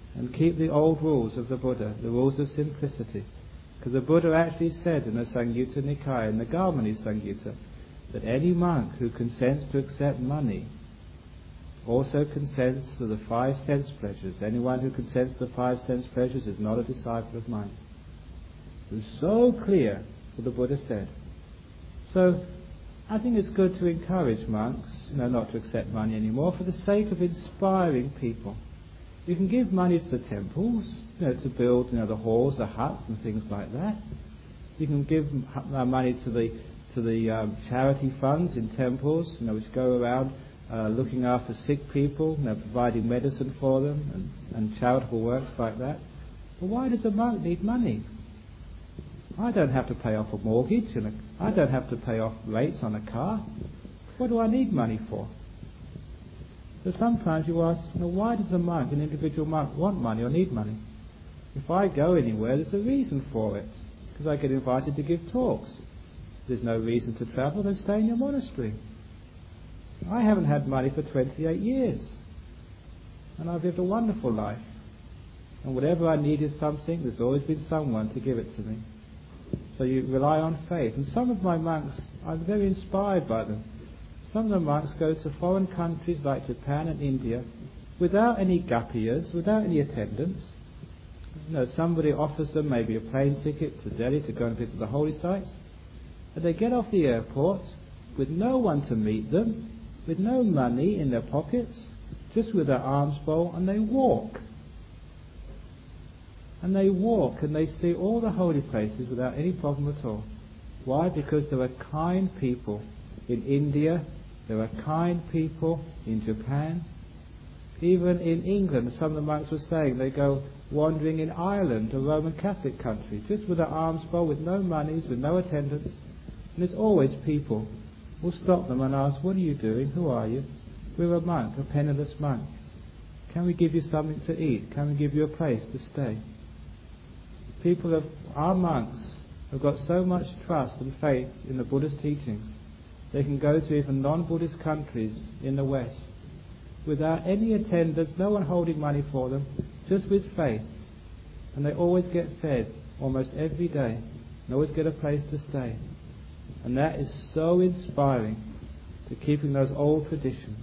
and keep the old rules of the Buddha, the rules of simplicity. Because the Buddha actually said in the Samyutta Nikaya, in the Gautamani Samyutta, that any monk who consents to accept money also consents to the five sense pleasures. Anyone who consents to the five sense pleasures is not a disciple of mine. It was so clear what the Buddha said. So I think it's good to encourage monks, you know, not to accept money anymore for the sake of inspiring people. You can give money to the temples, you know, to build, you know, the halls, the huts, and things like that. You can give uh, money to the to the um, charity funds in temples, you know, which go around uh, looking after sick people, you know, providing medicine for them, and, and charitable works like that. But why does a monk need money? I don't have to pay off a mortgage, and a, I don't have to pay off rates on a car. What do I need money for? So sometimes you ask, you know, why does a monk, an individual monk, want money or need money? If I go anywhere, there's a reason for it. Because I get invited to give talks. There's no reason to travel, then stay in your monastery. I haven't had money for twenty-eight years. And I've lived a wonderful life. And whatever I needed something, there's always been someone to give it to me. So you rely on faith. And some of my monks, I'm very inspired by them. Some of the monks go to foreign countries like Japan and India without any gapiyas, without any attendance. You know, somebody offers them maybe a plane ticket to Delhi to go and visit the holy sites. And they get off the airport with no one to meet them, with no money in their pockets, just with their arms full, and they walk. And they walk and they see all the holy places without any problem at all. Why? Because there are kind people in India, there are kind people in Japan. Even in England, some of the monks were saying they go wandering in Ireland, a Roman Catholic country, just with their arms full, with no monies, with no attendance. And there's always people who stop them and ask, what are you doing? Who are you? We're a monk, a penniless monk. Can we give you something to eat? Can we give you a place to stay? People of our monks have got so much trust and faith in the Buddha's teachings, they can go to even non-Buddhist countries in the West without any attendance, no one holding money for them, just with faith. And they always get fed almost every day, and always get a place to stay. And that is so inspiring to keeping those old traditions.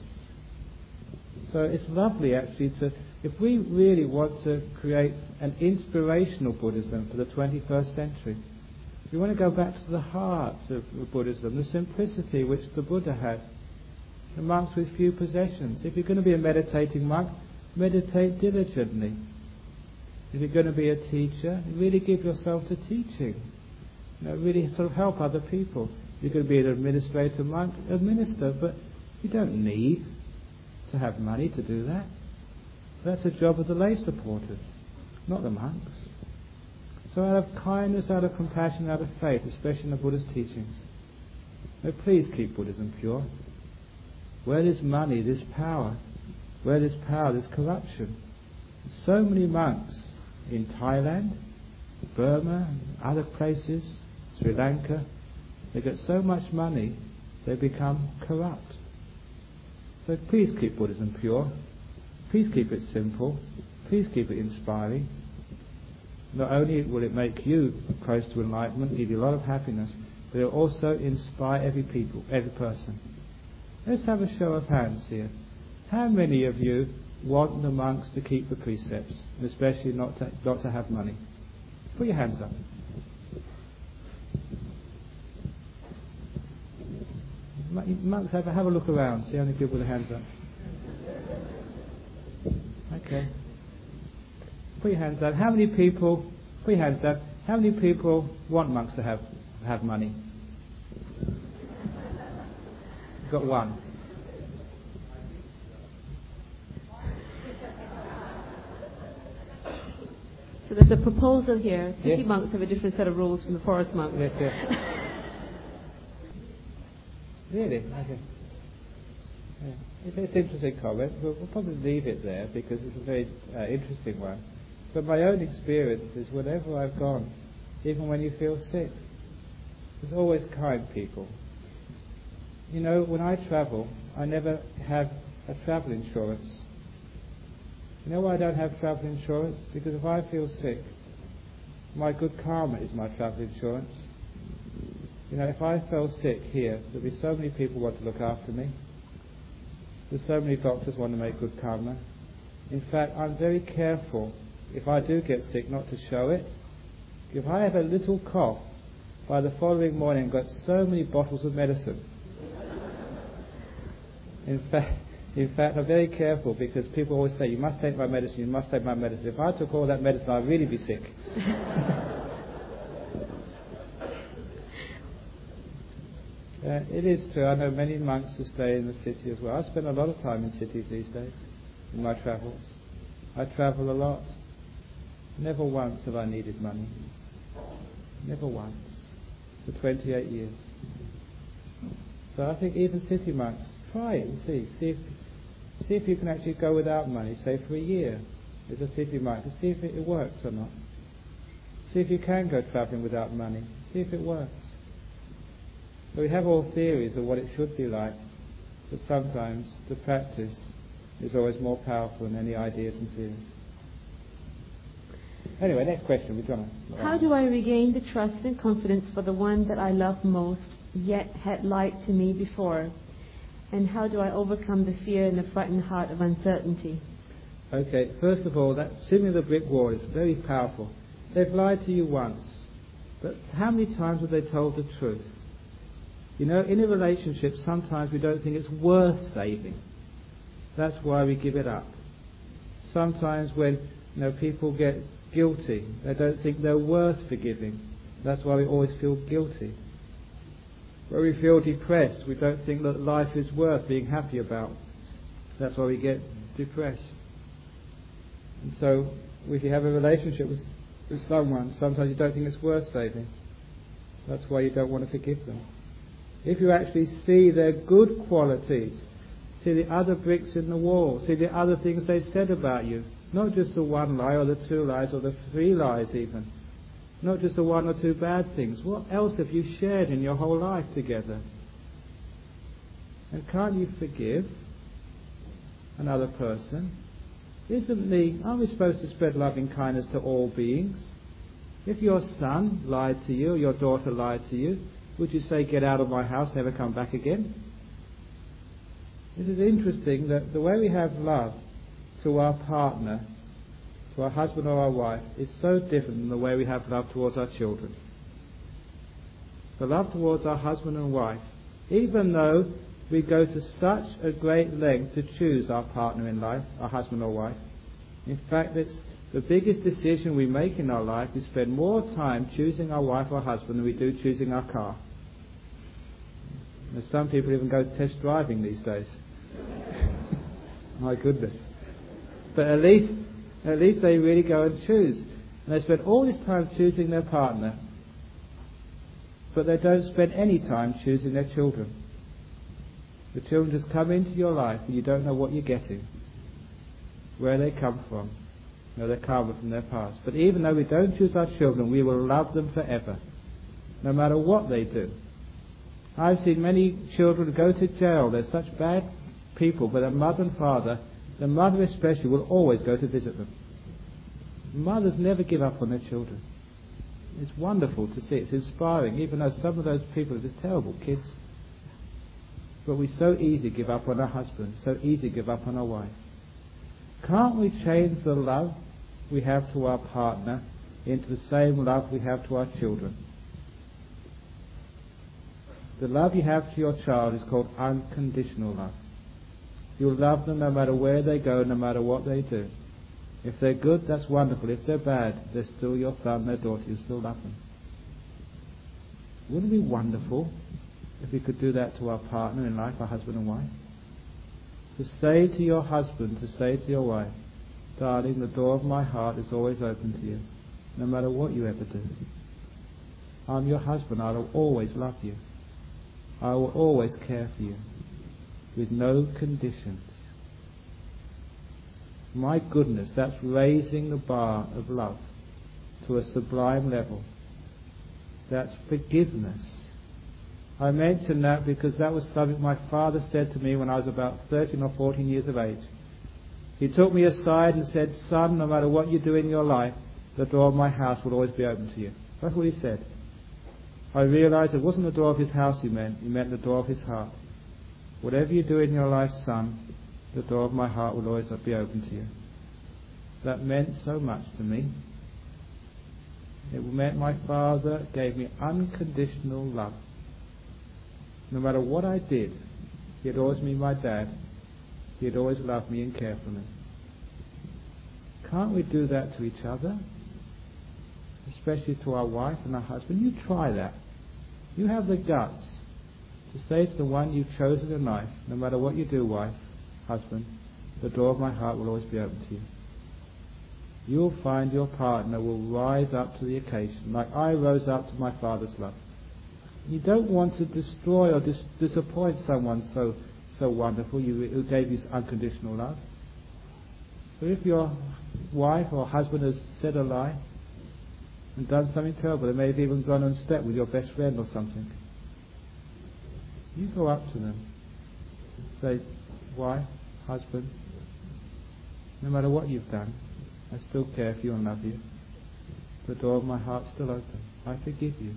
So it's lovely actually to, if we really want to create an inspirational Buddhism for the twenty-first century, we want to go back to the heart of Buddhism, the simplicity which the Buddha had. The monks with few possessions. If you're going to be a meditating monk, meditate diligently. If you're going to be a teacher, really give yourself to teaching. You know, really sort of help other people. If you're going to be an administrator monk, administer, but you don't need to have money to do that. That's a job of the lay supporters, not the monks. So out of kindness, out of compassion, out of faith, especially in the Buddha's teachings, now please keep Buddhism pure. Where there's money, there's power. Where there's power, there's corruption. So many monks in Thailand, Burma, other places, Sri Lanka, they get so much money, they become corrupt. So please keep Buddhism pure. Please keep it simple. Please keep it inspiring. Not only will it make you close to enlightenment, give you a lot of happiness, but it will also inspire every people, every person. Let's have a show of hands here. How many of you want the monks to keep the precepts, and especially not to, not to have money? Put your hands up. Monks, have a, have a look around, see how many people with their hands up. Okay. Put your hands up. How many people, put your hands up, how many people want monks to have, have money? You've got one. So there's a proposal here. City yes. monks have a different set of rules from the forest monks. Yes, yes. Really? Okay. Yeah. It's an interesting comment. We'll, we'll probably leave it there because it's a very uh, interesting one. But my own experience is whenever I've gone, even when you feel sick, there's always kind people. You know, when I travel, I never have a travel insurance. You know why I don't have travel insurance? Because if I feel sick, my good karma is my travel insurance. You know, if I fell sick here, there'd be so many people who want to look after me. There's so many doctors want to make good karma. In fact, I'm very careful, if I do get sick, not to show it. If I have a little cough, by the following morning I've got so many bottles of medicine. In fact, in fact, I'm very careful because people always say, you must take my medicine, you must take my medicine. If I took all that medicine, I'd really be sick. Uh, it is true. I know many monks who stay in the city as well. I spend a lot of time in cities these days, in my travels. I travel a lot. Never once have I needed money. Never once. For twenty-eight years. So I think even city monks, try it and see. See if, see if you can actually go without money, say for a year, as a city monk, to see if it, it works or not. See if you can go travelling without money. See if it works. So we have all theories of what it should be like, but sometimes the practice is always more powerful than any ideas and theories. Anyway, next question. We've done it. How do I regain the trust and confidence for the one that I love most, yet had lied to me before? And how do I overcome the fear and the frightened heart of uncertainty? Okay, first of all, that sitting in the brick wall is very powerful. They've lied to you once, but how many times have they told the truth? You know, in a relationship, sometimes we don't think it's worth saving. That's why we give it up. Sometimes when, you know, people get guilty, they don't think they're worth forgiving. That's why we always feel guilty. When we feel depressed, we don't think that life is worth being happy about. That's why we get depressed. And so, if you have a relationship with, with someone, sometimes you don't think it's worth saving. That's why you don't want to forgive them. If you actually see their good qualities, see the other bricks in the wall, see the other things they said about you, not just the one lie or the two lies or the three lies even, not just the one or two bad things, what else have you shared in your whole life together? And can't you forgive another person? Isn't the, aren't we supposed to spread loving kindness to all beings? If your son lied to you, or your daughter lied to you, would you say, get out of my house, never come back again? It is interesting that the way we have love to our partner, to our husband or our wife, is so different than the way we have love towards our children. The love towards our husband and wife, even though we go to such a great length to choose our partner in life, our husband or wife, in fact, it's the biggest decision we make in our life. We spend more time choosing our wife or husband than we do choosing our car. And some people even go test driving these days. My goodness. But at least, at least they really go and choose. And they spend all this time choosing their partner, but they don't spend any time choosing their children. The children just come into your life and you don't know what you're getting, where they come from. No, they're karma from their past. But even though we don't choose our children, we will love them forever, no matter what they do. I've seen many children go to jail. They're such bad people, but their mother and father, the mother especially, will always go to visit them. Mothers never give up on their children. It's wonderful to see. It's inspiring, even though some of those people are just terrible kids. But we so easily give up on our husband, so easily give up on our wife. Can't we change the love we have to our partner into the same love we have to our children? The love you have to your child is called unconditional love. You'll love them no matter where they go, no matter what they do. If they're good, that's wonderful. If they're bad, they're still your son, their daughter. You still love them. Wouldn't it be wonderful if we could do that to our partner in life, our husband and wife? To say to your husband, to say to your wife, darling, the door of my heart is always open to you, no matter what you ever do. I'm your husband. I will always love you. I will always care for you, with no conditions. My goodness, that's raising the bar of love to a sublime level. That's forgiveness. I mention that because that was something my father said to me when I was about thirteen or fourteen years of age. He took me aside and said, "Son, no matter what you do in your life, the door of my house will always be open to you." That's what he said. I realized it wasn't the door of his house he meant, he meant the door of his heart. Whatever you do in your life, son, the door of my heart will always be open to you. That meant so much to me. It meant my father gave me unconditional love. No matter what I did, he had always been my dad. He had always loved me and cared for me. Can't we do that to each other? Especially to our wife and our husband. You try that. You have the guts to say to the one you've chosen in life, no matter what you do, wife, husband, the door of my heart will always be open to you. You'll find your partner will rise up to the occasion, like I rose up to my father's love. You don't want to destroy or dis- disappoint someone so so wonderful, you, who gave you unconditional love. So if your wife or husband has said a lie and done something terrible, they may have even gone on step with your best friend or something, you go up to them and say, wife, husband, no matter what you've done, I still care for you and love you. The door of my heart's still open. I forgive you.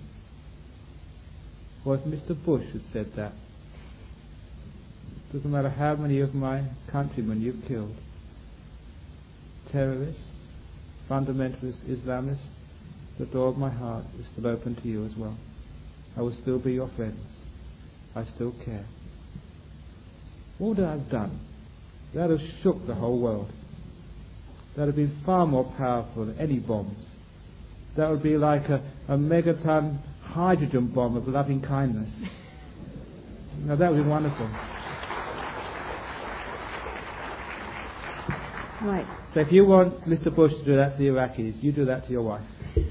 Or if Mister Bush had said that, doesn't matter how many of my countrymen you've killed, terrorists, fundamentalist Islamists, the door of my heart is still open to you as well. I will still be your friends. I still care. What would I have done? That would have shook the whole world. That would have been far more powerful than any bombs. That would be like a, a megaton hydrogen bomb of loving kindness. Now that would be wonderful. Right. So if you want Mister Bush to do that to the Iraqis, you do that to your wife.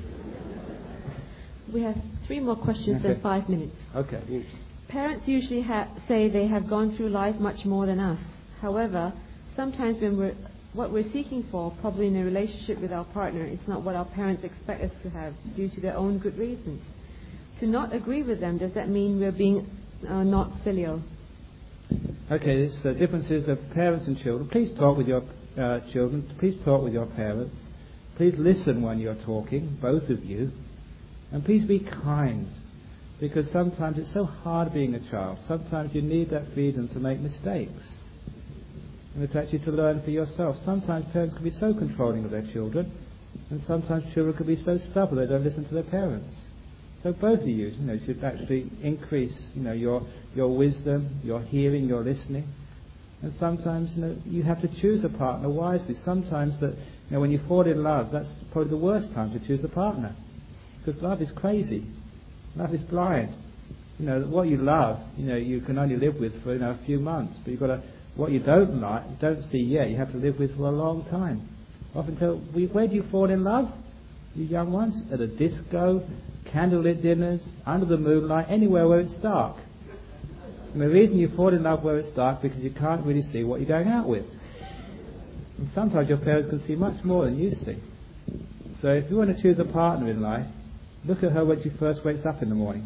We have three more questions Okay. in five minutes. Okay. Parents usually ha- say they have gone through life much more than us. However, sometimes when we're, what we're seeking for, probably in a relationship with our partner, is not what our parents expect us to have due to their own good reasons. To not agree with them, does that mean we're being uh, not filial? Okay, it's the differences of parents and children. Please talk with your uh, children. Please talk with your parents. Please listen when you're talking, both of you. And please be kind. Because sometimes it's so hard being a child. Sometimes you need that freedom to make mistakes. And it's actually to learn for yourself. Sometimes parents can be so controlling of their children. And sometimes children can be so stubborn they don't listen to their parents. So both of you, you know, should actually increase, you know, your your wisdom, your hearing, your listening. And sometimes, you know, you have to choose a partner wisely. Sometimes that, you know, when you fall in love, that's probably the worst time to choose a partner. Because love is crazy. Love is blind. You know, what you love, you know, you can only live with for, you know, a few months. But you've got to, what you don't like, don't see yet, you have to live with for a long time. Often tell, we, where do you fall in love? You young ones? At a disco, candlelit dinners, under the moonlight, anywhere where it's dark. And the reason you fall in love where it's dark because you can't really see what you're going out with. And sometimes your parents can see much more than you see. So if you want to choose a partner in life, look at her when she first wakes up in the morning.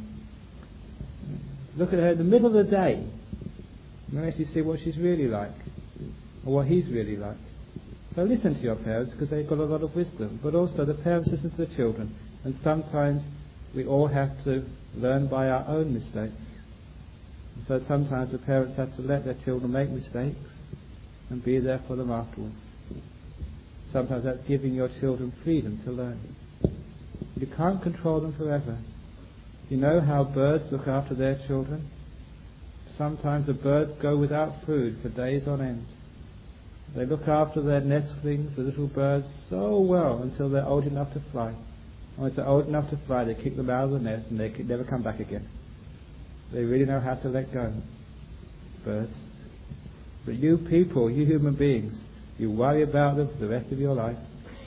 Look at her in the middle of the day. And actually see what she's really like. Or what he's really like. So listen to your parents because they've got a lot of wisdom. But also the parents listen to the children. And sometimes we all have to learn by our own mistakes. And so sometimes the parents have to let their children make mistakes and be there for them afterwards. Sometimes that's giving your children freedom to learn. You can't control them forever. You know how birds look after their children? Sometimes the birds go without food for days on end. They look after their nestlings, the little birds, so well until they're old enough to fly. And once they're old enough to fly, they kick them out of the nest and they can never come back again. They really know how to let go, birds. But you people, you human beings, you worry about them for the rest of your life.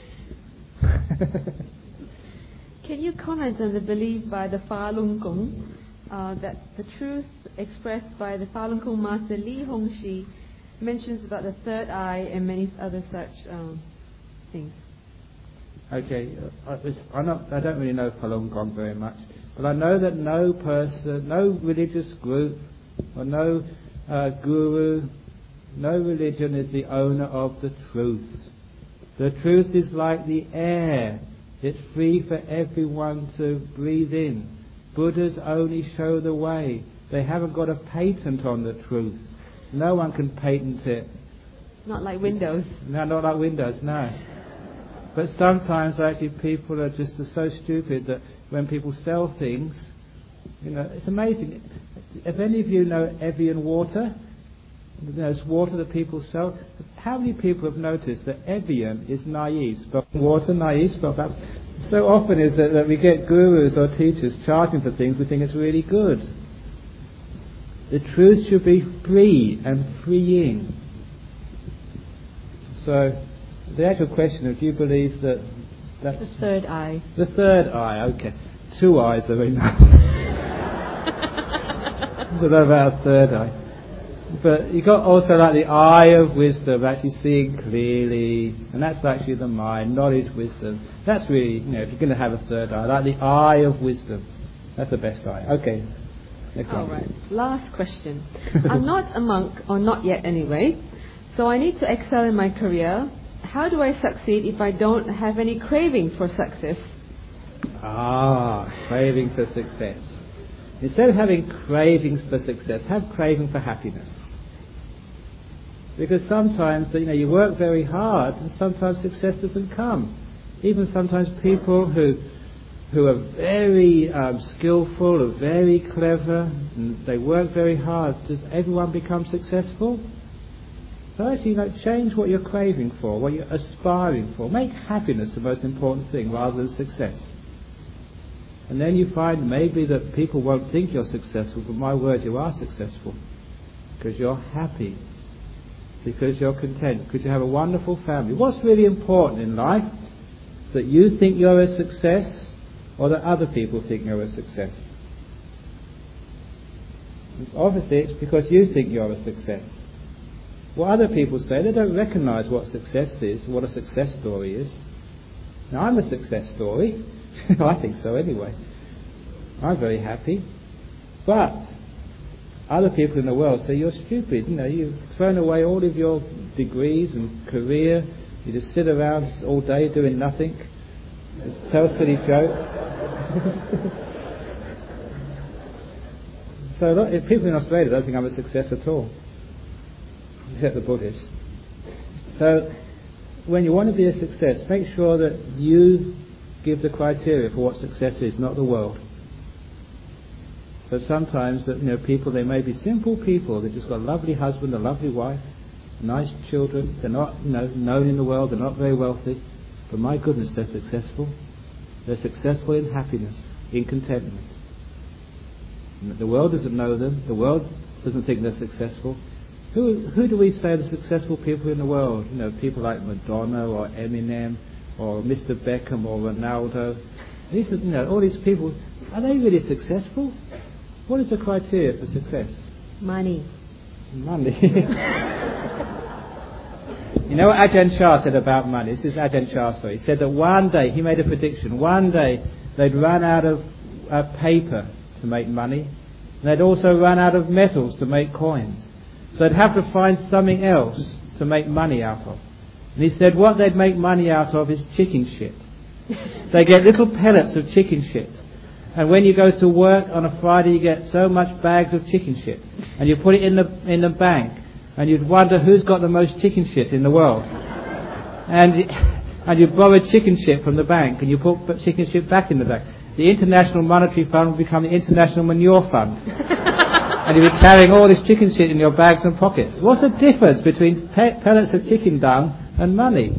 Can you comment on the belief by the Falun Gong uh, that the truth expressed by the Falun Gong master Li Hongxi mentions about the third eye and many other such um, things? Okay, uh, I, not, I don't really know Falun Gong very much, but I know that no person, no religious group, or no uh, guru, No religion is the owner of the truth. The truth is like the air. It's free for everyone to breathe in. Buddhas only show the way. They haven't got a patent on the truth. No one can patent it. Not like Windows. No, not like Windows, no. But sometimes actually people are just so stupid that when people sell things, you know, it's amazing. If any of you know Evian water, there's water that people sell. How many people have noticed that Evian is naive? Spelled water, naive, spelled out. So often is that, that we get gurus or teachers charging for things we think it's really good. The truth should be free and freeing. So, the actual question of, do you believe that that's... The third eye. The third eye, okay. Two eyes are enough. But what about a third eye? But you got also like the eye of wisdom, actually seeing clearly, and that's actually the mind, knowledge, wisdom. That's really, you know, if you're going to have a third eye, like the eye of wisdom. That's the best eye. Okay. All right. Last question. I'm not a monk, or not yet anyway, so I need to excel in my career. How do I succeed if I don't have any craving for success? Ah, craving for success. Instead of having cravings for success, have craving for happiness. Because sometimes, you know, you work very hard and sometimes success doesn't come. Even sometimes people who who are very um, skillful, are very clever, and they work very hard. Does everyone become successful? So actually, you know, change what you're craving for, what you're aspiring for. Make happiness the most important thing rather than success. And then you find maybe that people won't think you're successful, but my word, you are successful. Because you're happy. Because you're content. Because you have a wonderful family. What's really important in life? That you think you're a success, or that other people think you're a success? It's obviously it's because you think you're a success. What other people say, they don't recognise what success is, what a success story is. Now I'm a success story. I think so anyway. I'm very happy. But other people in the world say you're stupid. You know, you've thrown away all of your degrees and career. You just sit around all day doing nothing. Just tell silly jokes. So a lot, if people in Australia don't think I'm a success at all, except the Buddhists. So when you want to be a success, make sure that you give the criteria for what success is, not the world. But sometimes that, you know, people, they may be simple people, they've just got a lovely husband, a lovely wife, nice children, they're not, you know, known in the world, they're not very wealthy, but my goodness, they're successful. They're successful in happiness, in contentment. The world doesn't know them, the world doesn't think they're successful. Who who do we say are the successful people in the world? You know, people like Madonna or Eminem or Mister Beckham or Ronaldo. These are, you know, all these people, are they really successful? What is the criteria for success? Money. Money. You know what Ajahn Chah said about money? This is Ajahn Chah's story. He said that one day, he made a prediction, one day they'd run out of uh, paper to make money, and they'd also run out of metals to make coins. So they'd have to find something else to make money out of. And he said what they'd make money out of is chicken shit. They get little pellets of chicken shit. And when you go to work on a Friday, you get so much bags of chicken shit. And you put it in the in the bank. And you'd wonder who's got the most chicken shit in the world. And and you borrow chicken shit from the bank. And you put chicken shit back in the bank. The International Monetary Fund will become the International Manure Fund. And you'll be carrying all this chicken shit in your bags and pockets. What's the difference between pe- pellets of chicken dung and money?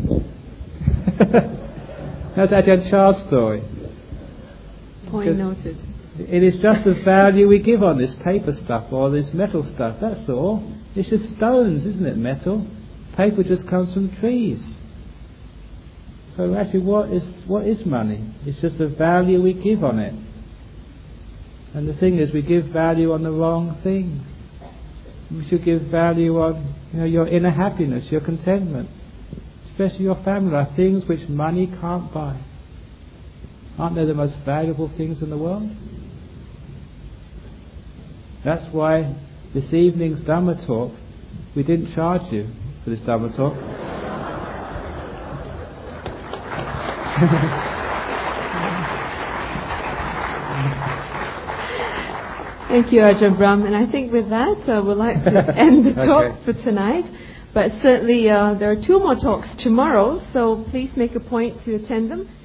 That's Ajahn Chah's story. Point noted. It is just the value we give on this paper stuff or this metal stuff, that's all. It's just stones, isn't it, metal? Paper just comes from trees. So actually what is what is money? It's just the value we give on it. And the thing is, we give value on the wrong things. We should give value on, you know, your inner happiness, your contentment, especially your family, are things which money can't buy. Aren't they the most valuable things in the world? That's why this evening's Dhamma talk, we didn't charge you for this Dhamma talk. Thank you, Ajahn Brahm. And I think with that, uh, we'd like to end the talk Okay. for tonight. But certainly uh, there are two more talks tomorrow, so please make a point to attend them.